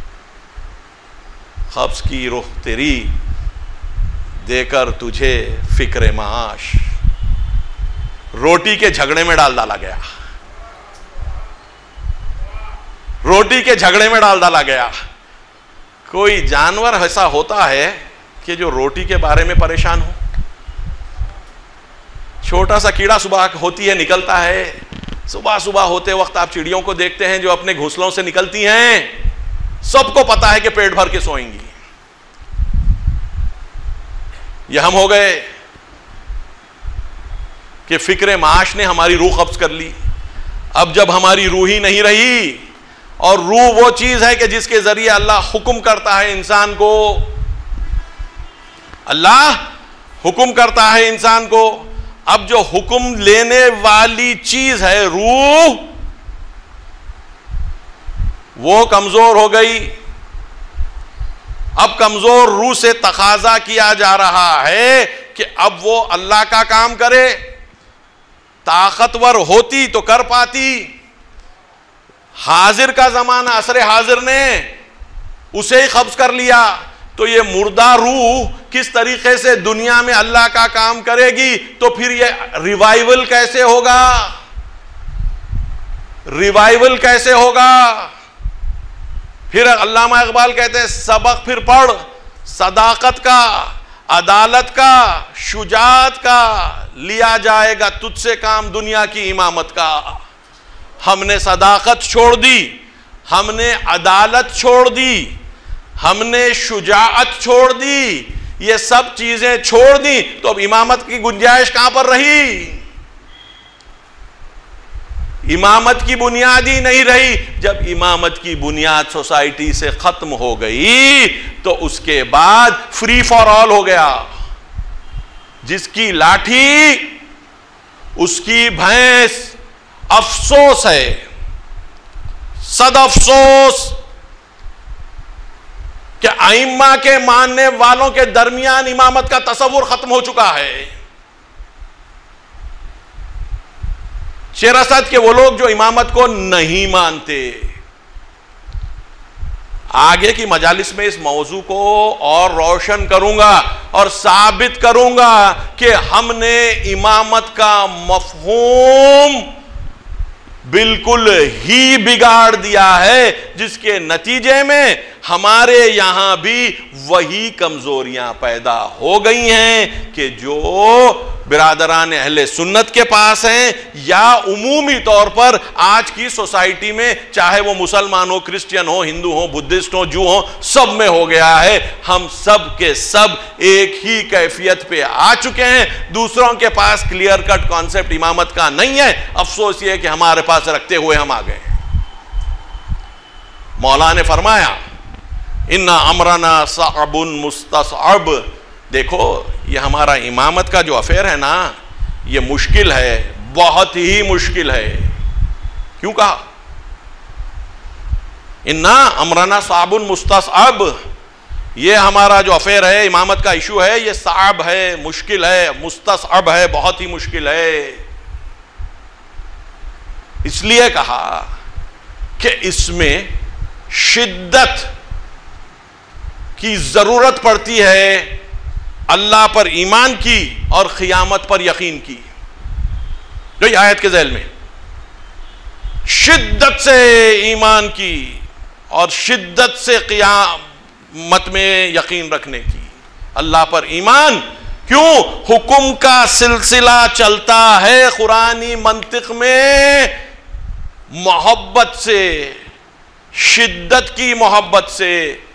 قبض کی روح تیری دے کر تجھے فکر معاش. روٹی کے جھگڑے میں ڈال ڈالا گیا, روٹی کے جھگڑے میں ڈال ڈالا گیا. کوئی جانور ایسا ہوتا ہے کہ جو روٹی کے بارے میں پریشان ہو؟ چھوٹا سا کیڑا صبح ہوتی ہے نکلتا ہے, صبح صبح ہوتے وقت آپ چڑیوں کو دیکھتے ہیں جو اپنے گھونسلوں سے نکلتی ہیں, سب کو پتا ہے کہ پیٹ بھر کے سوئیں گی. یہ ہم ہو گئے کہ فکر معاش نے ہماری روح قبض کر لی. اب جب ہماری روح ہی نہیں رہی, اور روح وہ چیز ہے کہ جس کے ذریعے اللہ حکم کرتا ہے انسان کو, اللہ حکم کرتا ہے انسان کو. اب جو حکم لینے والی چیز ہے روح, وہ کمزور ہو گئی. اب کمزور روح سے تقاضا کیا جا رہا ہے کہ اب وہ اللہ کا کام کرے. طاقتور ہوتی تو کر پاتی, حاضر کا زمانہ عصر حاضر نے اسے ہی قبض کر لیا، تو یہ مردہ روح کس طریقے سے دنیا میں اللہ کا کام کرے گی؟ تو پھر یہ ریوائیول کیسے ہوگا؟ ریوائیول کیسے ہوگا؟ پھر علامہ اقبال کہتے ہیں سبق پھر پڑھ صداقت کا، عدالت کا، شجاعت کا، لیا جائے گا تجھ سے کام دنیا کی امامت کا۔ ہم نے صداقت چھوڑ دی، ہم نے عدالت چھوڑ دی، ہم نے شجاعت چھوڑ دی، یہ سب چیزیں چھوڑ دی، تو اب امامت کی گنجائش کہاں پر رہی؟ امامت کی بنیاد ہی نہیں رہی۔ جب امامت کی بنیاد سوسائٹی سے ختم ہو گئی تو اس کے بعد فری فار آل ہو گیا۔ جس کی لاٹھی اس کی بھینس، افسوس ہے، صد افسوس کہ ائمہ کے ماننے والوں کے درمیان امامت کا تصور ختم ہو چکا ہے۔ شیراسد کے وہ لوگ جو امامت کو نہیں مانتے، آگے کی مجالس میں اس موضوع کو اور روشن کروں گا اور ثابت کروں گا کہ ہم نے امامت کا مفہوم بالکل ہی بگاڑ دیا ہے، جس کے نتیجے میں ہمارے یہاں بھی وہی کمزوریاں پیدا ہو گئی ہیں کہ جو برادران اہل سنت کے پاس ہیں یا عمومی طور پر آج کی سوسائٹی میں، چاہے وہ مسلمان ہو، کرسچین ہو، ہندو ہو، بدھسٹ ہو، جو ہو، سب میں ہو گیا ہے۔ ہم سب کے سب ایک ہی کیفیت پہ آ چکے ہیں، دوسروں کے پاس کلیئر کٹ کانسیپٹ امامت کا نہیں ہے۔ افسوس یہ کہ ہمارے پاس رکھتے ہوئے ہم آ گئے۔ مولا نے فرمایا اِنَّ أَمْرَنَا صَعْبٌ مُسْتَصْعَبٌ، دیکھو یہ ہمارا امامت کا جو افیئر ہے نا، یہ مشکل ہے، بہت ہی مشکل ہے۔ کیوں کہا؟ اِنَّ أَمْرَنَا صَعْبٌ مُسْتَصْعَبٌ، یہ ہمارا جو افیئر ہے، امامت کا ایشو ہے، یہ صعب ہے، مشکل ہے، مستصعب ہے، بہت ہی مشکل ہے۔ اس لیے کہا کہ اس میں شدت کی ضرورت پڑتی ہے، اللہ پر ایمان کی اور قیامت پر یقین کی۔ جو یہ آیت کے ذیل میں شدت سے ایمان کی اور شدت سے قیامت میں یقین رکھنے کی۔ اللہ پر ایمان کیوں؟ حکم کا سلسلہ چلتا ہے قرآنی منطق میں محبت سے، شدت کی محبت سے۔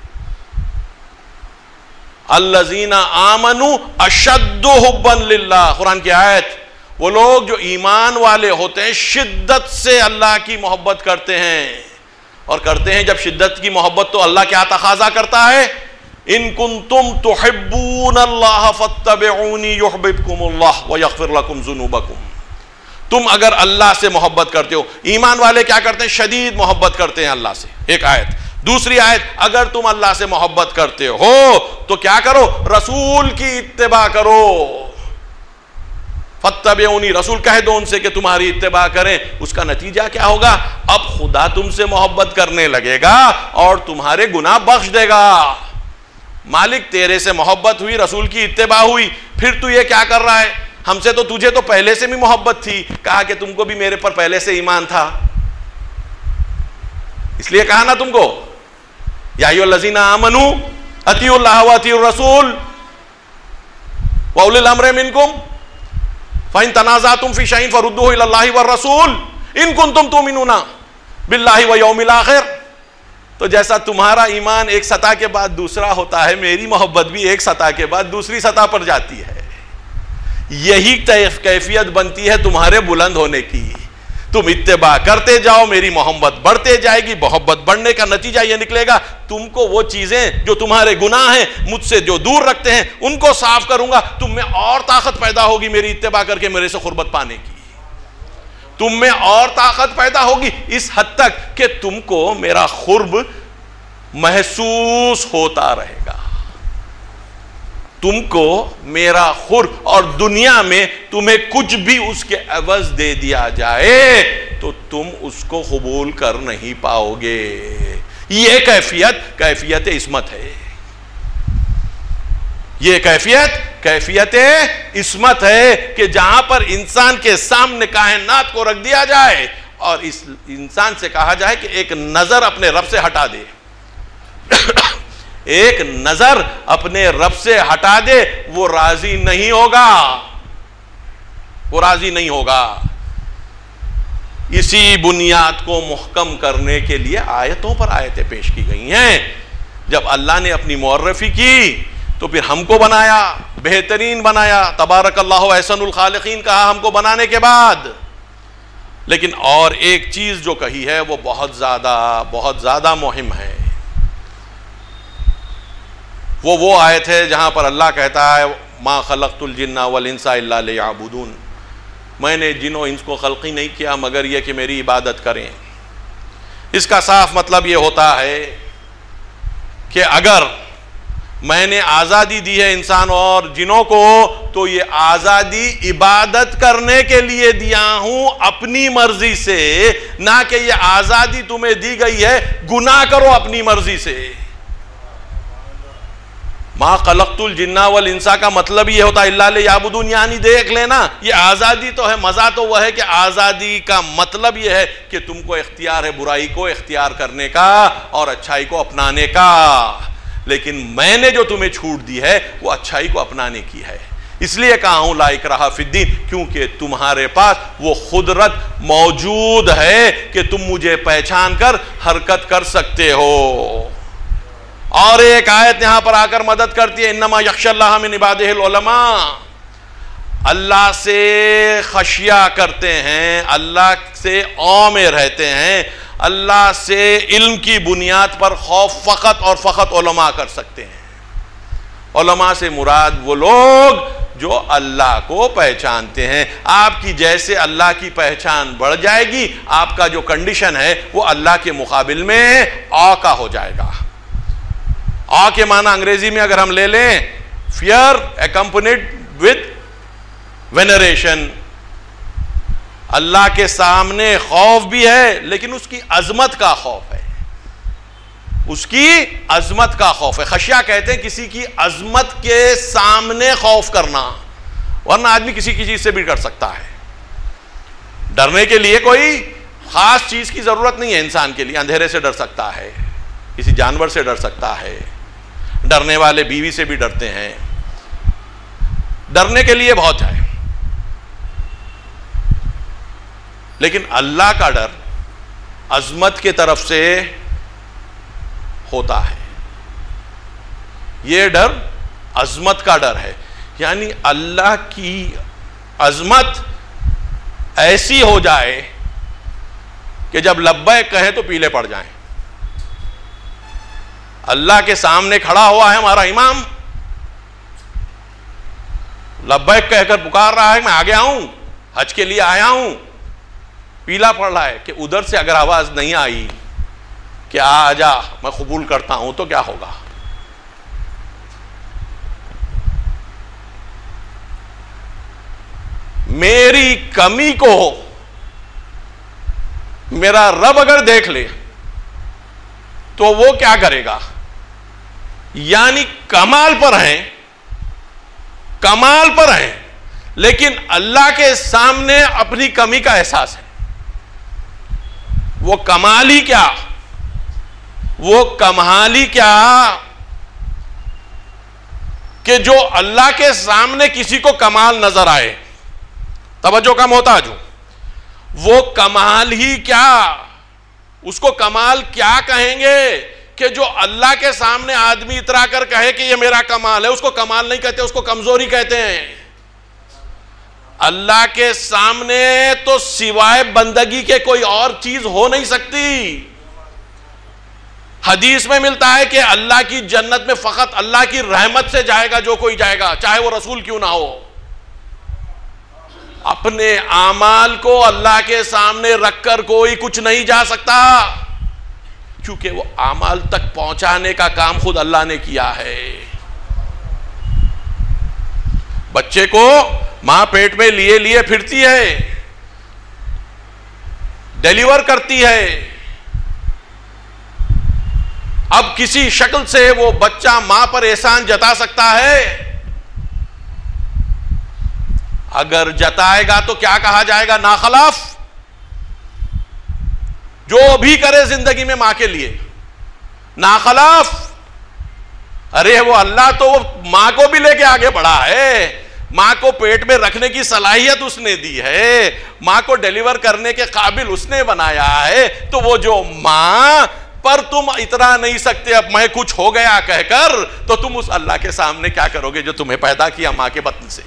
الذین آمنوا اشد حبا للہ، قرآن کی آیت۔ وہ لوگ جو ایمان والے ہوتے ہیں شدت سے اللہ کی محبت کرتے ہیں، اور کرتے ہیں جب شدت کی محبت تو اللہ کیا تقاضا کرتا ہے؟ ان کنتم تحبون اللہ فاتبعونی یحببکم اللہ ویغفر لکم ذنوبکم۔ تم اگر اللہ سے محبت کرتے ہو، ایمان والے کیا کرتے ہیں؟ شدید محبت کرتے ہیں اللہ سے، ایک آیت۔ دوسری آیت، اگر تم اللہ سے محبت کرتے ہو تو کیا کرو؟ رسول کی اتباع کرو۔ فاتبعونی، رسول کہہ دو ان سے کہ تمہاری اتباع کریں۔ اس کا نتیجہ کیا ہوگا؟ اب خدا تم سے محبت کرنے لگے گا اور تمہارے گناہ بخش دے گا۔ مالک تیرے سے محبت ہوئی، رسول کی اتباع ہوئی، پھر تو یہ کیا کر رہا ہے؟ ہم سے تو تجھے تو پہلے سے بھی محبت تھی، کہا کہ تم کو بھی میرے پر پہلے سے ایمان تھا، اس لیے کہا نا تم کو یا ایھا الذین آمنوا اطیعوا اللہ واطیعوا الرسول واولی الامر منکم فإن تنازعتم فی شیء فردوہ الی اللہ والرسول ان کنتم تؤمنون باللہ والیوم الآخر۔ تو جیسا تمہارا ایمان ایک سطح کے بعد دوسرا ہوتا ہے، میری محبت بھی ایک سطح کے بعد دوسری سطح پر جاتی ہے۔ یہی کیفیت بنتی ہے تمہارے بلند ہونے کی۔ تم اتباع کرتے جاؤ، میری محبت بڑھتے جائے گی۔ محبت بڑھنے کا نتیجہ یہ نکلے گا، تم کو وہ چیزیں جو تمہارے گناہ ہیں، مجھ سے جو دور رکھتے ہیں، ان کو صاف کروں گا۔ تم میں اور طاقت پیدا ہوگی میری اتباع کر کے میرے سے قربت پانے کی۔ تم میں اور طاقت پیدا ہوگی اس حد تک کہ تم کو میرا قرب محسوس ہوتا رہے گا۔ تم کو میرا خور اور دنیا میں تمہیں کچھ بھی اس کے عوض دے دیا جائے تو تم اس کو قبول کر نہیں پاؤ گے. یہ کیفیت کیفیت عصمت ہے. یہ کیفیت کیفیت عصمت ہے کہ جہاں پر انسان کے سامنے کائنات کو رکھ دیا جائے اور اس انسان سے کہا جائے کہ ایک نظر اپنے رب سے ہٹا دے ایک نظر اپنے رب سے ہٹا دے وہ راضی نہیں ہوگا وہ راضی نہیں ہوگا. اسی بنیاد کو محکم کرنے کے لیے آیتوں پر آیتیں پیش کی گئی ہیں. جب اللہ نے اپنی معرفی کی تو پھر ہم کو بنایا, بہترین بنایا, تبارک اللہ احسن الخالقین کہا ہم کو بنانے کے بعد. لیکن اور ایک چیز جو کہی ہے وہ بہت زیادہ بہت زیادہ مہم ہے. وہ وہ آیت ہے جہاں پر اللہ کہتا ہے ما خلقت الجن والانس الا لیعبدون, میں نے جن و انس کو خلق ہی نہیں کیا مگر یہ کہ میری عبادت کریں. اس کا صاف مطلب یہ ہوتا ہے کہ اگر میں نے آزادی دی ہے انسان اور جنوں کو تو یہ آزادی عبادت کرنے کے لیے دیا ہوں اپنی مرضی سے, نہ کہ یہ آزادی تمہیں دی گئی ہے گناہ کرو اپنی مرضی سے. ما خلقت الجن والانس کا مطلب یہ ہوتا ہے الا لیعبدون, یعنی دیکھ لینا یہ آزادی تو ہے, مزہ تو وہ ہے کہ آزادی کا مطلب یہ ہے کہ تم کو اختیار ہے برائی کو اختیار کرنے کا اور اچھائی کو اپنانے کا, لیکن میں نے جو تمہیں چھوٹ دی ہے وہ اچھائی کو اپنانے کی ہے. اس لیے کہا ہوں لا اکراہ فی الدین, کیونکہ تمہارے پاس وہ قدرت موجود ہے کہ تم مجھے پہچان کر حرکت کر سکتے ہو. اور ایک آیت یہاں پر آ کر مدد کرتی ہے انما یخشی اللہ من عبادہ العلماء, اللہ سے خشیہ کرتے ہیں, اللہ سے او میں رہتے ہیں, اللہ سے علم کی بنیاد پر خوف فقط اور فقط علماء کر سکتے ہیں. علماء سے مراد وہ لوگ جو اللہ کو پہچانتے ہیں. آپ کی جیسے اللہ کی پہچان بڑھ جائے گی آپ کا جو کنڈیشن ہے وہ اللہ کے مقابل میں او کا ہو جائے گا. آ کے معنی انگریزی میں اگر ہم لے لیں fear accompanied with veneration, Allah کے سامنے خوف بھی ہے لیکن اس کی عظمت کا خوف ہے, اس کی عظمت کا خوف ہے. خشیہ کہتے ہیں کسی کی عظمت کے سامنے خوف کرنا, ورنہ آدمی کسی کی چیز سے بھی ڈر سکتا ہے. ڈرنے کے لیے کوئی خاص چیز کی ضرورت نہیں ہے انسان کے لیے. اندھیرے سے ڈر سکتا ہے, کسی جانور سے ڈر سکتا ہے, ڈرنے والے بیوی سے بھی ڈرتے ہیں, ڈرنے کے لیے بہت ہے. لیکن اللہ کا ڈر عظمت کے طرف سے ہوتا ہے. یہ ڈر عظمت کا ڈر ہے, یعنی اللہ کی عظمت ایسی ہو جائے کہ جب لبیک کہیں تو پیلے پڑ جائیں. اللہ کے سامنے کھڑا ہوا ہے ہمارا امام, لبیک کہہ کر پکار رہا ہے میں آ گیا ہوں, حج کے لیے آیا ہوں, پیلا پڑ رہا ہے کہ ادھر سے اگر آواز نہیں آئی کہ آ جا میں قبول کرتا ہوں تو کیا ہوگا؟ میری کمی کو میرا رب اگر دیکھ لے تو وہ کیا کرے گا؟ یعنی کمال پر ہیں, کمال پر ہیں, لیکن اللہ کے سامنے اپنی کمی کا احساس ہے. وہ کمالی کیا وہ کمالی کیا کہ جو اللہ کے سامنے کسی کو کمال نظر آئے, توجہ کا محتاج ہوں, وہ کمال ہی کیا, اس کو کمال کیا کہیں گے کہ جو اللہ کے سامنے آدمی اترا کر کہے کہ یہ میرا کمال ہے, اس کو کمال نہیں کہتے, اس کو کمزوری کہتے ہیں. اللہ کے سامنے تو سوائے بندگی کے کوئی اور چیز ہو نہیں سکتی. حدیث میں ملتا ہے کہ اللہ کی جنت میں فقط اللہ کی رحمت سے جائے گا جو کوئی جائے گا, چاہے وہ رسول کیوں نہ ہو. اپنے اعمال کو اللہ کے سامنے رکھ کر کوئی کچھ نہیں جا سکتا, کیونکہ وہ اعمال تک پہنچانے کا کام خود اللہ نے کیا ہے. بچے کو ماں پیٹ میں لیے لیے پھرتی ہے، ڈیلیور کرتی ہے. اب کسی شکل سے وہ بچہ ماں پر احسان جتا سکتا ہے؟ اگر جتائے گا تو کیا کہا جائے گا؟ ناخلاف. جو بھی کرے زندگی میں ماں کے لیے ناخلاف. ارے وہ اللہ تو وہ ماں کو بھی لے کے آگے بڑھا ہے، ماں کو پیٹ میں رکھنے کی صلاحیت اس نے دی ہے، ماں کو ڈیلیور کرنے کے قابل اس نے بنایا ہے. تو وہ جو ماں پر تم اتنا نہیں سکتے اب میں کچھ ہو گیا کہہ کر، تو تم اس اللہ کے سامنے کیا کرو گے جو تمہیں پیدا کیا ماں کے بطن سے؟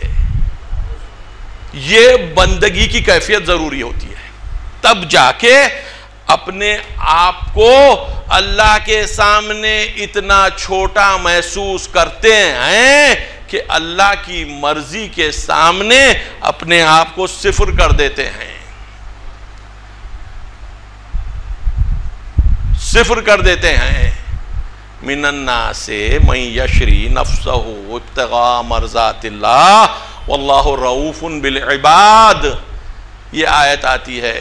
یہ بندگی کی کیفیت ضروری ہوتی ہے. تب جا کے اپنے آپ کو اللہ کے سامنے اتنا چھوٹا محسوس کرتے ہیں کہ اللہ کی مرضی کے سامنے اپنے آپ کو صفر کر دیتے ہیں، صفر کر دیتے ہیں. من الناس من یشری نفسہ ابتغاء مرضات اللہ واللہ رؤوف بالعباد. یہ آیت آتی ہے.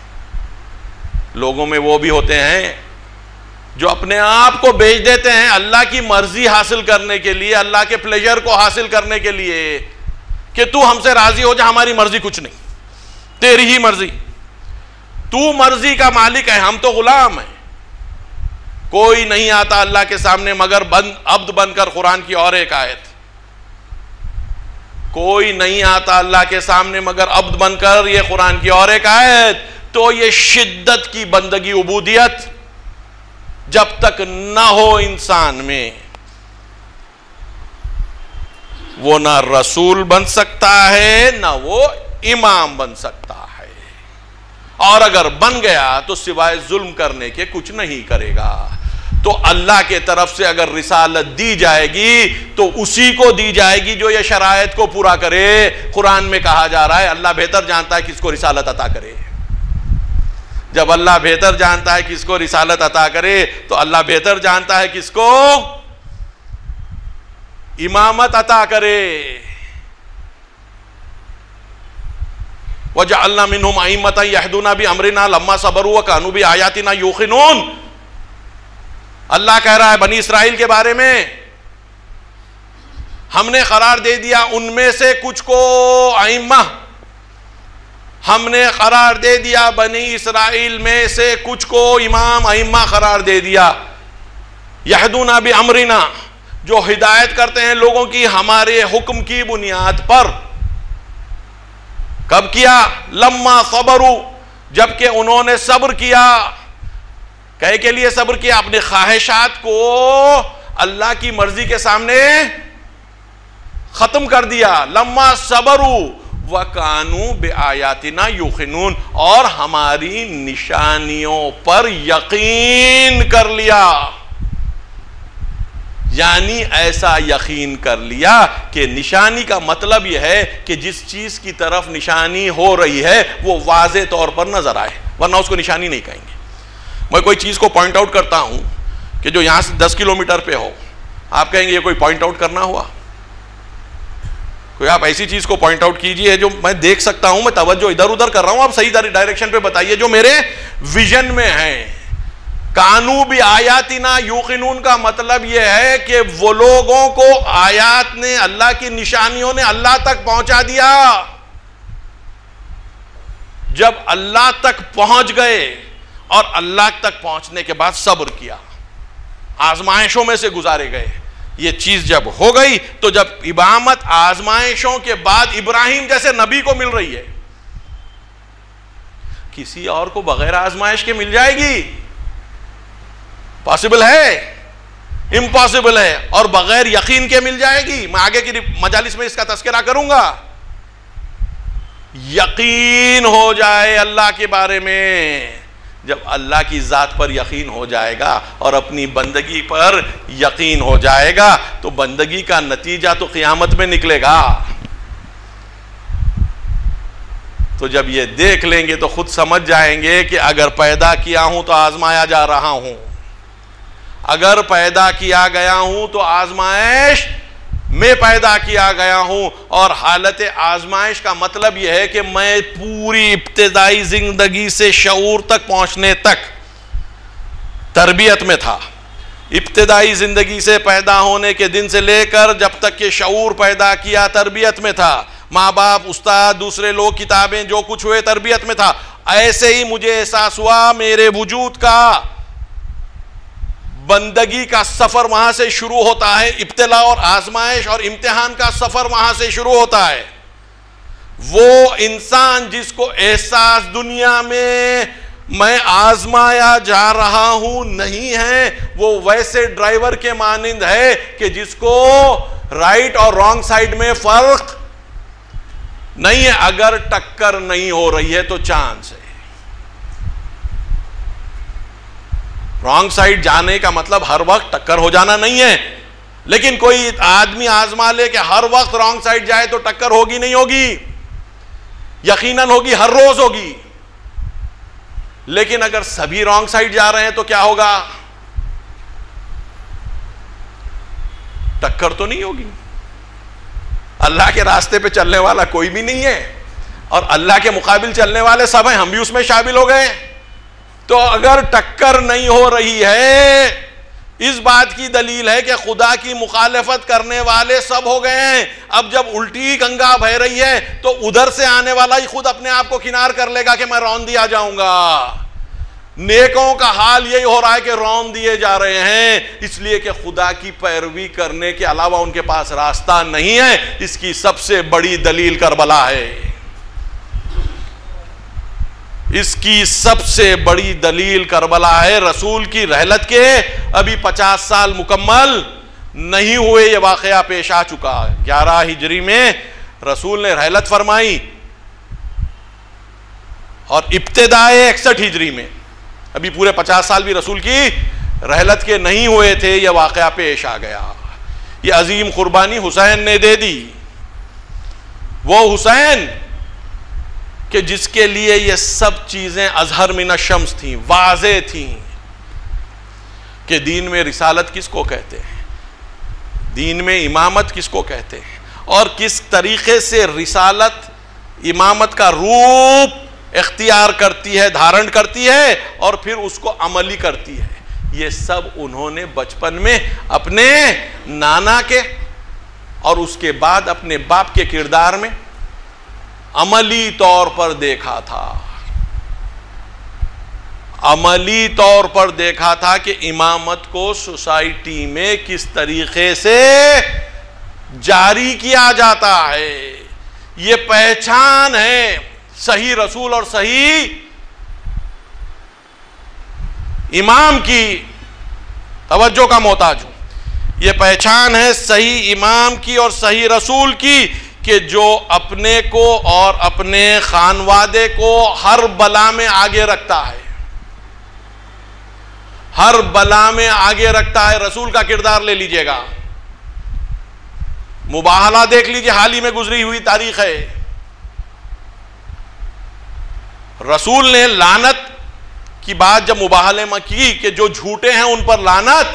لوگوں میں وہ بھی ہوتے ہیں جو اپنے آپ کو بیچ دیتے ہیں اللہ کی مرضی حاصل کرنے کے لیے، اللہ کے پلیجر کو حاصل کرنے کے لیے، کہ تو ہم سے راضی ہو جا، ہماری مرضی کچھ نہیں، تیری ہی مرضی، تو مرضی کا مالک ہے، ہم تو غلام ہیں. کوئی نہیں آتا اللہ کے سامنے مگر بند عبد بن کر. قرآن کی اور ایک آیت، کوئی نہیں آتا اللہ کے سامنے مگر عبد بن کر. یہ قرآن کی اور ایک آیت. تو یہ شدت کی بندگی عبودیت جب تک نہ ہو انسان میں، وہ نہ رسول بن سکتا ہے نہ وہ امام بن سکتا ہے. اور اگر بن گیا تو سوائے ظلم کرنے کے کچھ نہیں کرے گا. تو اللہ کے طرف سے اگر رسالت دی جائے گی تو اسی کو دی جائے گی جو یہ شرائط کو پورا کرے. قرآن میں کہا جا رہا ہے اللہ بہتر جانتا ہے کس کو رسالت عطا کرے. جب اللہ بہتر جانتا ہے کس کو رسالت عطا کرے تو اللہ بہتر جانتا ہے کس کو امامت عطا کرے. وَجَعَلْنَا مِنْهُمْ أَئِمَّةً يَهْدُونَ بِأَمْرِنَا لَمَّا صَبَرُوا وَكَانُوا بِآيَاتِنَا يُوقِنُونَ. اللہ کہہ رہا ہے بنی اسرائیل کے بارے میں، ہم نے قرار دے دیا ان میں سے کچھ کو ائمہ، ہم نے قرار دے دیا بنی اسرائیل میں سے کچھ کو امام ائمہ قرار دے دیا. یہدون بامرنا، جو ہدایت کرتے ہیں لوگوں کی ہمارے حکم کی بنیاد پر. کب کیا؟ لما صبروا، جبکہ انہوں نے صبر کیا. کہے کے لیے صبر کیا؟ اپنے خواہشات کو اللہ کی مرضی کے سامنے ختم کر دیا. لما صبروا وَكَانُوا بِآيَاتِنَا يُوقِنُونَ، اور ہماری نشانیوں پر یقین کر لیا. یعنی ایسا یقین کر لیا کہ نشانی کا مطلب یہ ہے کہ جس چیز کی طرف نشانی ہو رہی ہے وہ واضح طور پر نظر آئے، ورنہ اس کو نشانی نہیں کہیں گے. میں کوئی چیز کو پوائنٹ آؤٹ کرتا ہوں کہ جو یہاں سے دس کلومیٹر پہ ہو، آپ کہیں گے یہ کوئی پوائنٹ آؤٹ کرنا ہوا؟ کوئی آپ ایسی چیز کو پوائنٹ آؤٹ کیجئے جو میں دیکھ سکتا ہوں، میں توجہ ادھر ادھر کر رہا ہوں، آپ صحیح ڈائریکشن پہ بتائیے جو میرے ویژن میں ہے. کانو بھی آیاتنا یوقنون کا مطلب یہ ہے کہ وہ لوگوں کو آیات نے، اللہ کی نشانیوں نے اللہ تک پہنچا دیا. جب اللہ تک پہنچ گئے اور اللہ تک پہنچنے کے بعد صبر کیا، آزمائشوں میں سے گزارے گئے. یہ چیز جب ہو گئی تو جب امامت آزمائشوں کے بعد ابراہیم جیسے نبی کو مل رہی ہے، کسی اور کو بغیر آزمائش کے مل جائے گی؟ پاسبل ہے؟ امپاسبل ہے. اور بغیر یقین کے مل جائے گی؟ میں آگے کی مجالس میں اس کا تذکرہ کروں گا. یقین ہو جائے اللہ کے بارے میں. جب اللہ کی ذات پر یقین ہو جائے گا اور اپنی بندگی پر یقین ہو جائے گا تو بندگی کا نتیجہ تو قیامت میں نکلے گا. تو جب یہ دیکھ لیں گے تو خود سمجھ جائیں گے کہ اگر پیدا کیا ہوں تو آزمایا جا رہا ہوں، اگر پیدا کیا گیا ہوں تو آزمائش میں پیدا کیا گیا ہوں. اور حالت آزمائش کا مطلب یہ ہے کہ میں پوری ابتدائی زندگی سے شعور تک پہنچنے تک تربیت میں تھا. ابتدائی زندگی سے پیدا ہونے کے دن سے لے کر جب تک کہ شعور پیدا کیا تربیت میں تھا. ماں باپ، استاد، دوسرے لوگ، کتابیں، جو کچھ ہوئے تربیت میں تھا. ایسے ہی مجھے احساس ہوا میرے وجود کا بندگی کا سفر وہاں سے شروع ہوتا ہے. ابتلا اور آزمائش اور امتحان کا سفر وہاں سے شروع ہوتا ہے. وہ انسان جس کو احساس دنیا میں میں آزمایا جا رہا ہوں نہیں ہے، وہ ویسے ڈرائیور کے مانند ہے کہ جس کو رائٹ اور رانگ سائیڈ میں فرق نہیں ہے. اگر ٹکر نہیں ہو رہی ہے تو چانس ہے. رانگ سائیڈ جانے کا مطلب ہر وقت ٹکر ہو جانا نہیں ہے. لیکن کوئی آدمی آزما لے کہ ہر وقت رانگ سائیڈ جائے تو ٹکر ہوگی نہیں ہوگی؟ یقیناً ہوگی، ہر روز ہوگی. لیکن اگر سبھی رانگ سائیڈ جا رہے ہیں تو کیا ہوگا؟ ٹکر تو نہیں ہوگی. اللہ کے راستے پہ چلنے والا کوئی بھی نہیں ہے اور اللہ کے مقابل چلنے والے سب ہیں، ہم بھی اس میں شامل ہو گئے. تو اگر ٹکر نہیں ہو رہی ہے، اس بات کی دلیل ہے کہ خدا کی مخالفت کرنے والے سب ہو گئے ہیں. اب جب الٹی گنگا بہ رہی ہے تو ادھر سے آنے والا ہی خود اپنے آپ کو کنار کر لے گا کہ میں رون دیا جاؤں گا. نیکوں کا حال یہی ہو رہا ہے کہ رون دیے جا رہے ہیں، اس لیے کہ خدا کی پیروی کرنے کے علاوہ ان کے پاس راستہ نہیں ہے. اس کی سب سے بڑی دلیل کربلا ہے. اس کی سب سے بڑی دلیل کربلا ہے. رسول کی رحلت کے ابھی پچاس سال مکمل نہیں ہوئے یہ واقعہ پیش آ چکا. گیارہ ہجری میں رسول نے رحلت فرمائی اور ابتدائے اکسٹھ ہجری میں ابھی پورے پچاس سال بھی رسول کی رحلت کے نہیں ہوئے تھے یہ واقعہ پیش آ گیا. یہ عظیم قربانی حسین نے دے دی. وہ حسین کہ جس کے لیے یہ سب چیزیں اظہر من الشمس تھیں، واضح تھیں کہ دین میں رسالت کس کو کہتے ہیں، دین میں امامت کس کو کہتے ہیں، اور کس طریقے سے رسالت امامت کا روپ اختیار کرتی ہے، دھارن کرتی ہے اور پھر اس کو عملی کرتی ہے. یہ سب انہوں نے بچپن میں اپنے نانا کے اور اس کے بعد اپنے باپ کے کردار میں عملی طور پر دیکھا تھا. عملی طور پر دیکھا تھا کہ امامت کو سوسائٹی میں کس طریقے سے جاری کیا جاتا ہے. یہ پہچان ہے صحیح رسول اور صحیح امام کی. توجہ کا محتاج ہوں. یہ پہچان ہے صحیح امام کی اور صحیح رسول کی کہ جو اپنے کو اور اپنے خانوادے کو ہر بلا میں آگے رکھتا ہے، ہر بلا میں آگے رکھتا ہے. رسول کا کردار لے لیجئے گا، مباہلہ دیکھ لیجئے، حال ہی میں گزری ہوئی تاریخ ہے. رسول نے لعنت کی بات جب مباہلے میں کی کہ جو جھوٹے ہیں ان پر لعنت،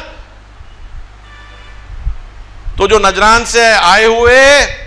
تو جو نجران سے آئے ہوئے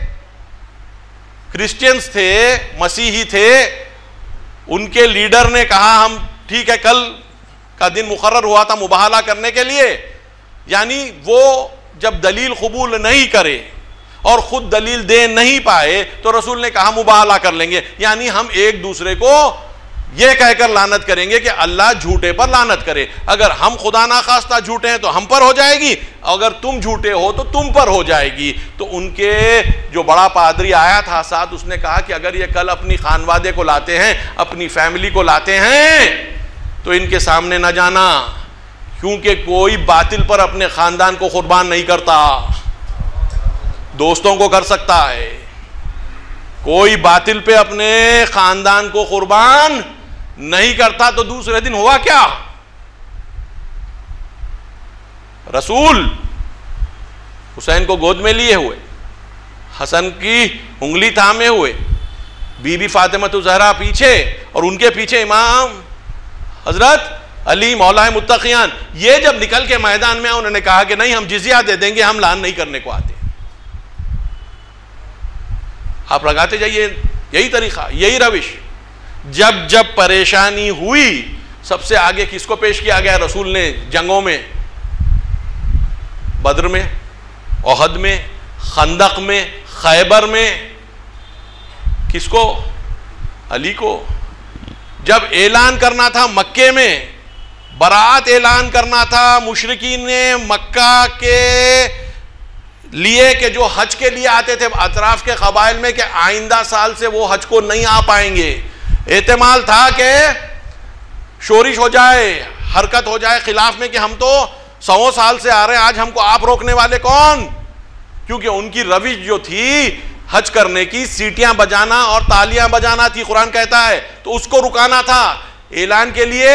کرسچنز تھے، مسیحی تھے، ان کے لیڈر نے کہا ہم ٹھیک ہے، کل کا دن مقرر ہوا تھا مباہلہ کرنے کے لیے. یعنی وہ جب دلیل قبول نہیں کرے اور خود دلیل دے نہیں پائے تو رسول نے کہا مباہلہ کر لیں گے. یعنی ہم ایک دوسرے کو یہ کہہ کر لعنت کریں گے کہ اللہ جھوٹے پر لعنت کرے. اگر ہم خدا ناخواستہ جھوٹے ہیں تو ہم پر ہو جائے گی، اگر تم جھوٹے ہو تو تم پر ہو جائے گی. تو ان کے جو بڑا پادری آیا تھا ساتھ، اس نے کہا کہ اگر یہ کل اپنی خانوادے کو لاتے ہیں، اپنی فیملی کو لاتے ہیں تو ان کے سامنے نہ جانا، کیونکہ کوئی باطل پر اپنے خاندان کو قربان نہیں کرتا، دوستوں کو کر سکتا ہے. کوئی باطل پہ اپنے خاندان کو قربان نہیں کرتا. تو دوسرے دن ہوا کیا؟ رسول حسین کو گود میں لیے ہوئے، حسن کی انگلی تھامے ہوئے، بی بی فاطمہ الزہرا پیچھے اور ان کے پیچھے امام حضرت علی مولا متقیان. یہ جب نکل کے میدان میں انہوں نے کہا کہ نہیں، ہم جزیہ دے دیں گے، ہم لعن نہیں کرنے کو آتے. آپ لگاتے جائیے، یہی طریقہ، یہی روش. جب جب پریشانی ہوئی سب سے آگے کس کو پیش کیا گیا رسول نے جنگوں میں؟ بدر میں، احد میں، خندق میں، خیبر میں. کس کو؟ علی کو. جب اعلان کرنا تھا مکے میں، برات اعلان کرنا تھا مشرکین نے مکہ کے لیے کہ جو حج کے لیے آتے تھے اطراف کے قبائل میں کہ آئندہ سال سے وہ حج کو نہیں آ پائیں گے. احتمال تھا کہ شورش ہو جائے، حرکت ہو جائے خلاف میں کہ ہم تو سو سال سے آ رہے ہیں، آج ہم کو آپ روکنے والے کون؟ کیونکہ ان کی روش جو تھی حج کرنے کی سیٹیاں بجانا اور تالیاں بجانا تھی، قرآن کہتا ہے، تو اس کو رکانا تھا. اعلان کے لیے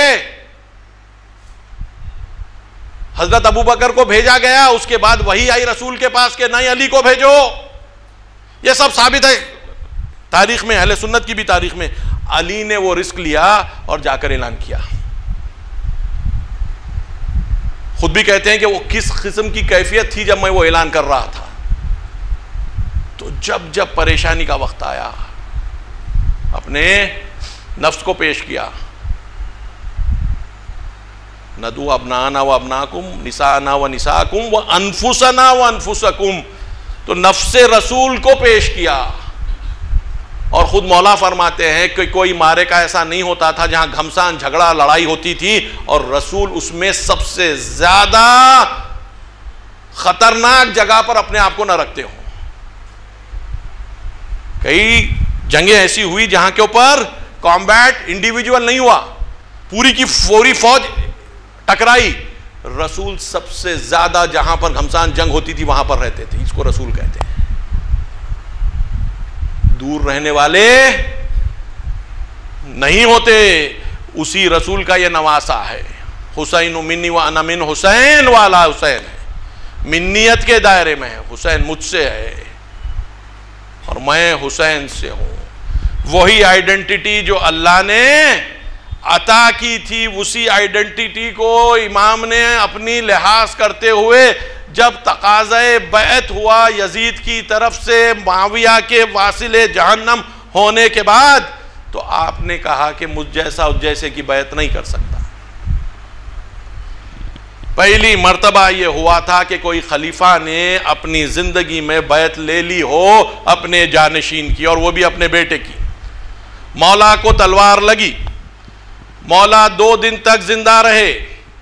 حضرت ابو بکر کو بھیجا گیا، اس کے بعد وہی آئی رسول کے پاس کہ نہیں علی کو بھیجو. یہ سب ثابت ہے تاریخ میں، اہل سنت کی بھی تاریخ میں. علی نے وہ رسک لیا اور جا کر اعلان کیا. خود بھی کہتے ہیں کہ وہ کس قسم کی کیفیت تھی جب میں وہ اعلان کر رہا تھا. تو جب جب پریشانی کا وقت آیا اپنے نفس کو پیش کیا. ندعو ابناءنا و ابناکم نساءنا و نساءکم و انفسنا و انفسکم. تو نفس رسول کو پیش کیا. اور خود مولا فرماتے ہیں کہ کوئی مارے کا ایسا نہیں ہوتا تھا جہاں گھمسان جھگڑا لڑائی ہوتی تھی اور رسول اس میں سب سے زیادہ خطرناک جگہ پر اپنے آپ کو نہ رکھتے ہوں. کئی جنگیں ایسی ہوئی جہاں کے اوپر کامبیٹ انڈیویجول نہیں ہوا، پوری کی فوری فوج ٹکرائی. رسول سب سے زیادہ جہاں پر گھمسان جنگ ہوتی تھی وہاں پر رہتے تھے. اس کو رسول کہتے ہیں. دور رہنے والے نہیں ہوتے. اسی رسول کا یہ نواسا ہے. حسین منی و انا من حسین والا حسین ہے. منیت کے دائرے میں ہے. حسین مجھ سے ہے اور میں حسین سے ہوں. وہی آئیڈنٹیٹی جو اللہ نے عطا کی تھی، اسی آئیڈنٹیٹی کو امام نے اپنی لحاظ کرتے ہوئے جب تقاضۂ بیعت ہوا یزید کی طرف سے معاویہ کے واصل جہنم ہونے کے بعد، تو آپ نے کہا کہ مجھ جیسا اس جیسے کی بیعت نہیں کر سکتا. پہلی مرتبہ یہ ہوا تھا کہ کوئی خلیفہ نے اپنی زندگی میں بیعت لے لی ہو اپنے جانشین کی، اور وہ بھی اپنے بیٹے کی. مولا کو تلوار لگی، مولا دو دن تک زندہ رہے،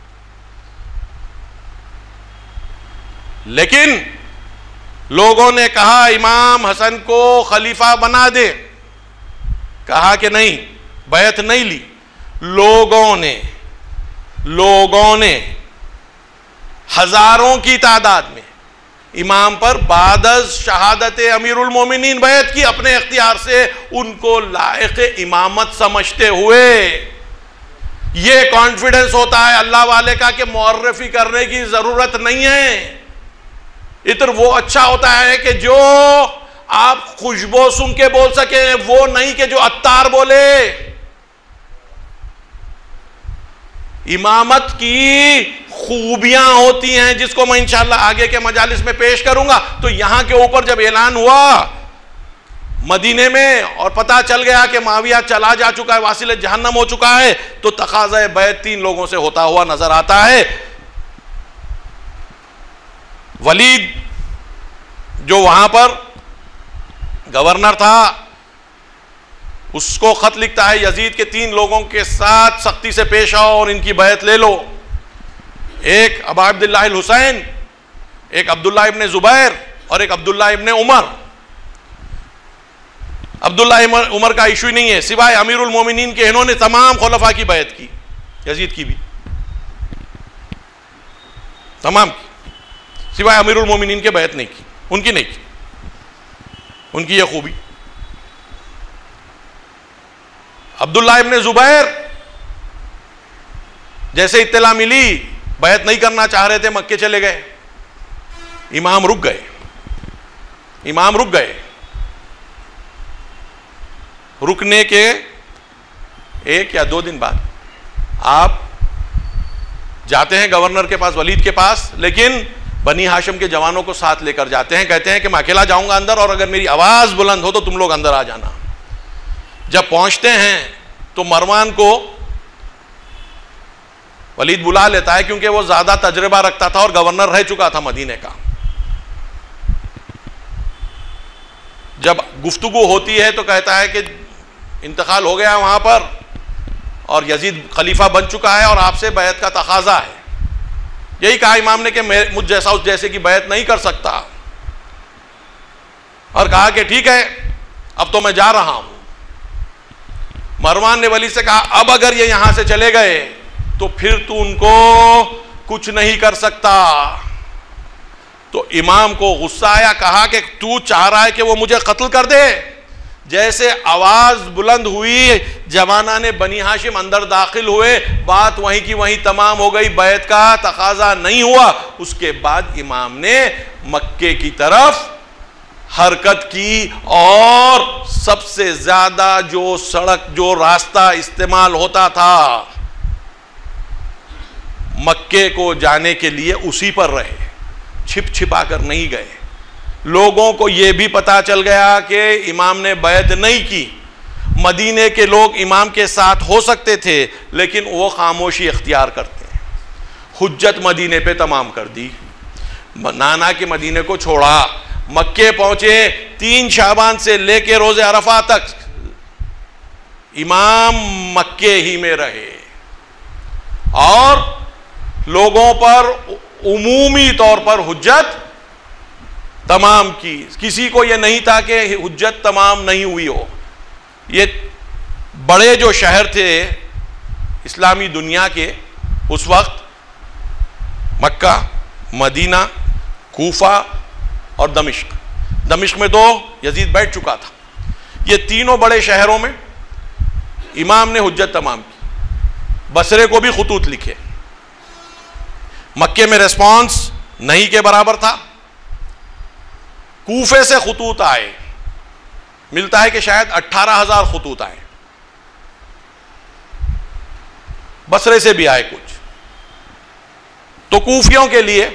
لیکن لوگوں نے کہا امام حسن کو خلیفہ بنا دے. کہا کہ نہیں، بیعت نہیں لی. لوگوں نے لوگوں نے ہزاروں کی تعداد میں امام پر بعد از شہادت امیر المومنین بیعت کی، اپنے اختیار سے ان کو لائق امامت سمجھتے ہوئے. یہ کانفیڈنس ہوتا ہے اللہ والے کا کہ معرفی کرنے کی ضرورت نہیں ہے. اتر وہ اچھا ہوتا ہے کہ جو آپ خوشبو سن کے بول سکیں، وہ نہیں کہ جو عطار بولے. امامت کی خوبیاں ہوتی ہیں جس کو میں انشاءاللہ آگے کے مجالس میں پیش کروں گا. تو یہاں کے اوپر جب اعلان ہوا مدینے میں اور پتہ چل گیا کہ معاویہ چلا جا چکا ہے، واصل جہنم ہو چکا ہے، تو تقاضۂ بیعت تین لوگوں سے ہوتا ہوا نظر آتا ہے. ولید جو وہاں پر گورنر تھا، اس کو خط لکھتا ہے یزید کے تین لوگوں کے ساتھ سختی سے پیش آؤ اور ان کی بیعت لے لو. ایک ابا عبداللہ الحسین، ایک عبداللہ ابن زبیر اور ایک عبداللہ ابن عمر. عبداللہ عمر کا ایشو ہی نہیں ہے، سوائے امیر المومنین کے انہوں نے تمام خلفاء کی بیعت کی، یزید کی بھی تمام کی، سوائے امیر المومنین کے بیعت نہیں کی، ان کی نہیں کی. ان کی یہ خوبی. عبداللہ ابن زبیر جیسے اطلاع ملی بیعت نہیں کرنا چاہ رہے تھے، مکے چلے گئے. امام رک گئے امام رک گئے رکنے کے ایک یا دو دن بعد آپ جاتے ہیں گورنر کے پاس، ولید کے پاس، لیکن بنی ہاشم کے جوانوں کو ساتھ لے کر جاتے ہیں, کہتے ہیں کہ میں اکیلا جاؤں گا اندر, اور اگر میری آواز بلند ہو تو تم لوگ اندر آ جانا. جب پہنچتے ہیں تو مروان کو ولید بلا لیتا ہے, کیونکہ وہ زیادہ تجربہ رکھتا تھا اور گورنر رہ چکا تھا مدینے کا. جب گفتگو ہوتی ہے تو کہتا ہے کہ انتقال ہو گیا وہاں پر, اور یزید خلیفہ بن چکا ہے, اور آپ سے بیعت کا تقاضا ہے. یہی کہا امام نے کہ مجھ جیسا اس جیسے کی بیعت نہیں کر سکتا, اور کہا کہ ٹھیک ہے اب تو میں جا رہا ہوں. مروان نے ولید سے کہا اب اگر یہ یہاں سے چلے گئے تو پھر تو ان کو کچھ نہیں کر سکتا. تو امام کو غصہ آیا, کہا کہ تو چاہ رہا ہے کہ وہ مجھے قتل کر دے. جیسے آواز بلند ہوئی جوانان بنی ہاشم اندر داخل ہوئے, بات وہیں کی وہیں تمام ہو گئی, بیعت کا تقاضا نہیں ہوا. اس کے بعد امام نے مکے کی طرف حرکت کی, اور سب سے زیادہ جو سڑک جو راستہ استعمال ہوتا تھا مکے کو جانے کے لیے اسی پر رہے, چھپ چھپا کر نہیں گئے. لوگوں کو یہ بھی پتا چل گیا کہ امام نے بیعت نہیں کی. مدینے کے لوگ امام کے ساتھ ہو سکتے تھے لیکن وہ خاموشی اختیار کرتے ہیں. حجت مدینے پہ تمام کر دی, نانا کے مدینے کو چھوڑا, مکے پہنچے. تین شعبان سے لے کے روز عرفہ تک امام مکے ہی میں رہے, اور لوگوں پر عمومی طور پر حجت تمام کی. کسی کو یہ نہیں تھا کہ حجت تمام نہیں ہوئی ہو. یہ بڑے جو شہر تھے اسلامی دنیا کے اس وقت, مکہ, مدینہ, کوفہ اور دمشق. دمشق میں تو یزید بیٹھ چکا تھا. یہ تینوں بڑے شہروں میں امام نے حجت تمام کی. بصرے کو بھی خطوط لکھے. مکے میں ریسپانس نہیں کے برابر تھا. کوفے سے خطوط آئے, ملتا ہے کہ شاید اٹھارہ ہزار خطوط آئے. بصرے سے بھی آئے کچھ. تو کوفیوں کے لیے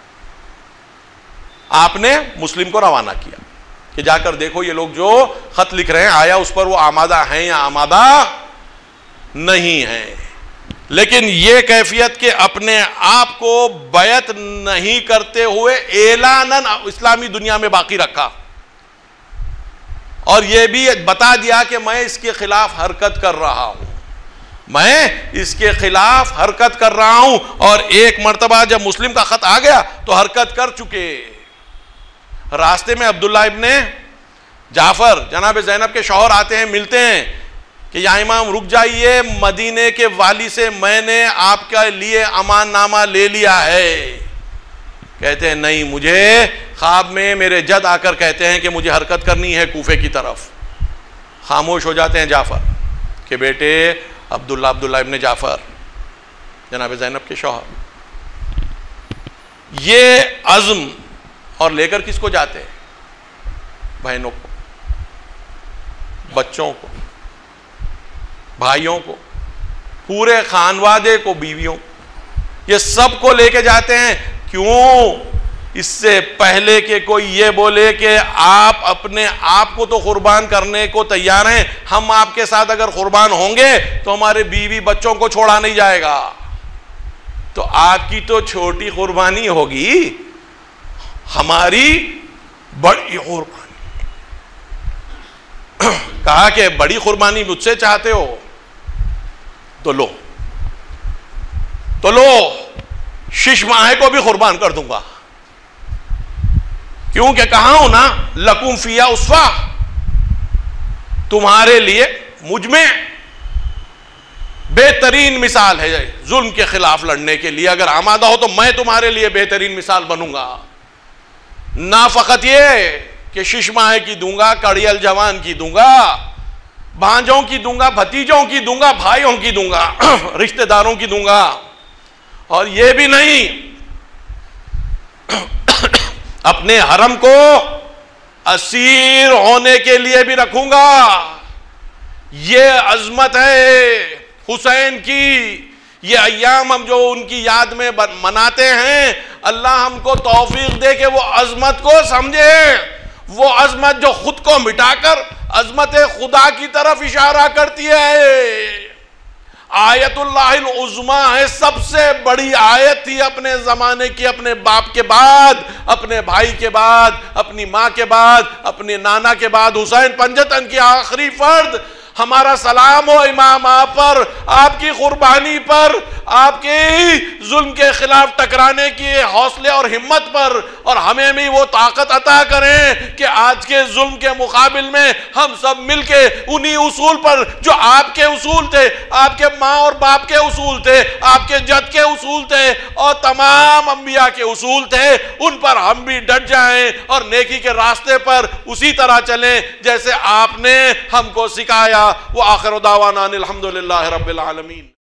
آپ نے مسلم کو روانہ کیا کہ جا کر دیکھو یہ لوگ جو خط لکھ رہے ہیں آیا اس پر وہ آمادہ ہیں یا آمادہ نہیں ہیں. لیکن یہ کیفیت کہ اپنے آپ کو بیعت نہیں کرتے ہوئے اعلاناً اسلامی دنیا میں باقی رکھا, اور یہ بھی بتا دیا کہ میں اس کے خلاف حرکت کر رہا ہوں, میں اس کے خلاف حرکت کر رہا ہوں. اور ایک مرتبہ جب مسلم کا خط آ گیا تو حرکت کر چکے. راستے میں عبداللہ ابن جعفر جناب زینب کے شوہر آتے ہیں, ملتے ہیں کہ یا امام رک جائیے, مدینے کے والی سے میں نے آپ کے لیے امان نامہ لے لیا ہے. کہتے ہیں نہیں, مجھے خواب میں میرے جد آ کر کہتے ہیں کہ مجھے حرکت کرنی ہے کوفے کی طرف. خاموش ہو جاتے ہیں جعفر کہ بیٹے عبداللہ عبداللہ ابن جعفر جناب زینب کے شوہر, یہ عزم اور لے کر کس کو جاتے ہیں؟ بہنوں کو, بچوں کو, بھائیوں کو, پورے خانوادے کو, بیویوں کو, یہ سب کو لے کے جاتے ہیں. کیوں؟ اس سے پہلے کہ کوئی یہ بولے کہ آپ اپنے آپ کو تو قربان کرنے کو تیار ہیں, ہم آپ کے ساتھ اگر قربان ہوں گے تو ہمارے بیوی بچوں کو چھوڑا نہیں جائے گا. تو آپ کی تو چھوٹی قربانی ہوگی, ہماری بڑی قربانی. کہا کہ بڑی قربانی مجھ سے چاہتے ہو تو لو تو لو شش ماہ کو بھی قربان کر دوں گا. کیونکہ کہا ہوں نا لکم فیہا اسوہ, تمہارے لیے مجھ میں بہترین مثال ہے ظلم کے خلاف لڑنے کے لیے. اگر آمادہ ہو تو میں تمہارے لیے بہترین مثال بنوں گا. نہ فقط یہ کہ شش ماہ کی دوں گا, کڑیل جوان کی دوں گا, بھانجوں کی دوں گا, بھتیجوں کی دوں گا, بھائیوں کی دوں گا, رشتہ داروں کی دوں گا. اور یہ بھی نہیں, اپنے حرم کو اسیر ہونے کے لیے بھی رکھوں گا. یہ عظمت ہے حسین کی, یہ ایام ہم جو ان کی یاد میں مناتے ہیں، اللہ ہم کو توفیق دے کہ وہ عظمت کو سمجھے، وہ عظمت جو خود کو مٹا کر عظمت خدا کی طرف اشارہ کرتی ہے۔ آیت اللہ العظمیٰ ہے، سب سے بڑی آیت تھی اپنے زمانے کی، اپنے باپ کے بعد، اپنے بھائی کے بعد، اپنی ماں کے بعد، اپنے نانا کے بعد، حسین پنجتن کی آخری فرد۔ ہمارا سلام ہو امام آپ پر، آپ کی قربانی پر، آپ کے ظلم کے خلاف ٹکرانے کی حوصلے اور ہمت پر، اور ہمیں بھی وہ طاقت عطا کریں کہ آج کے ظلم کے مقابل میں ہم سب مل کے انہی اصول پر جو آپ کے اصول تھے، آپ کے ماں اور باپ کے اصول تھے، آپ کے جد کے اصول تھے، اور تمام انبیاء کے اصول تھے، ان پر ہم بھی ڈٹ جائیں اور نیکی کے راستے پر اسی طرح چلیں جیسے آپ نے ہم کو سکھایا۔ وآخر دعوانا الحمدللہ رب العالمین۔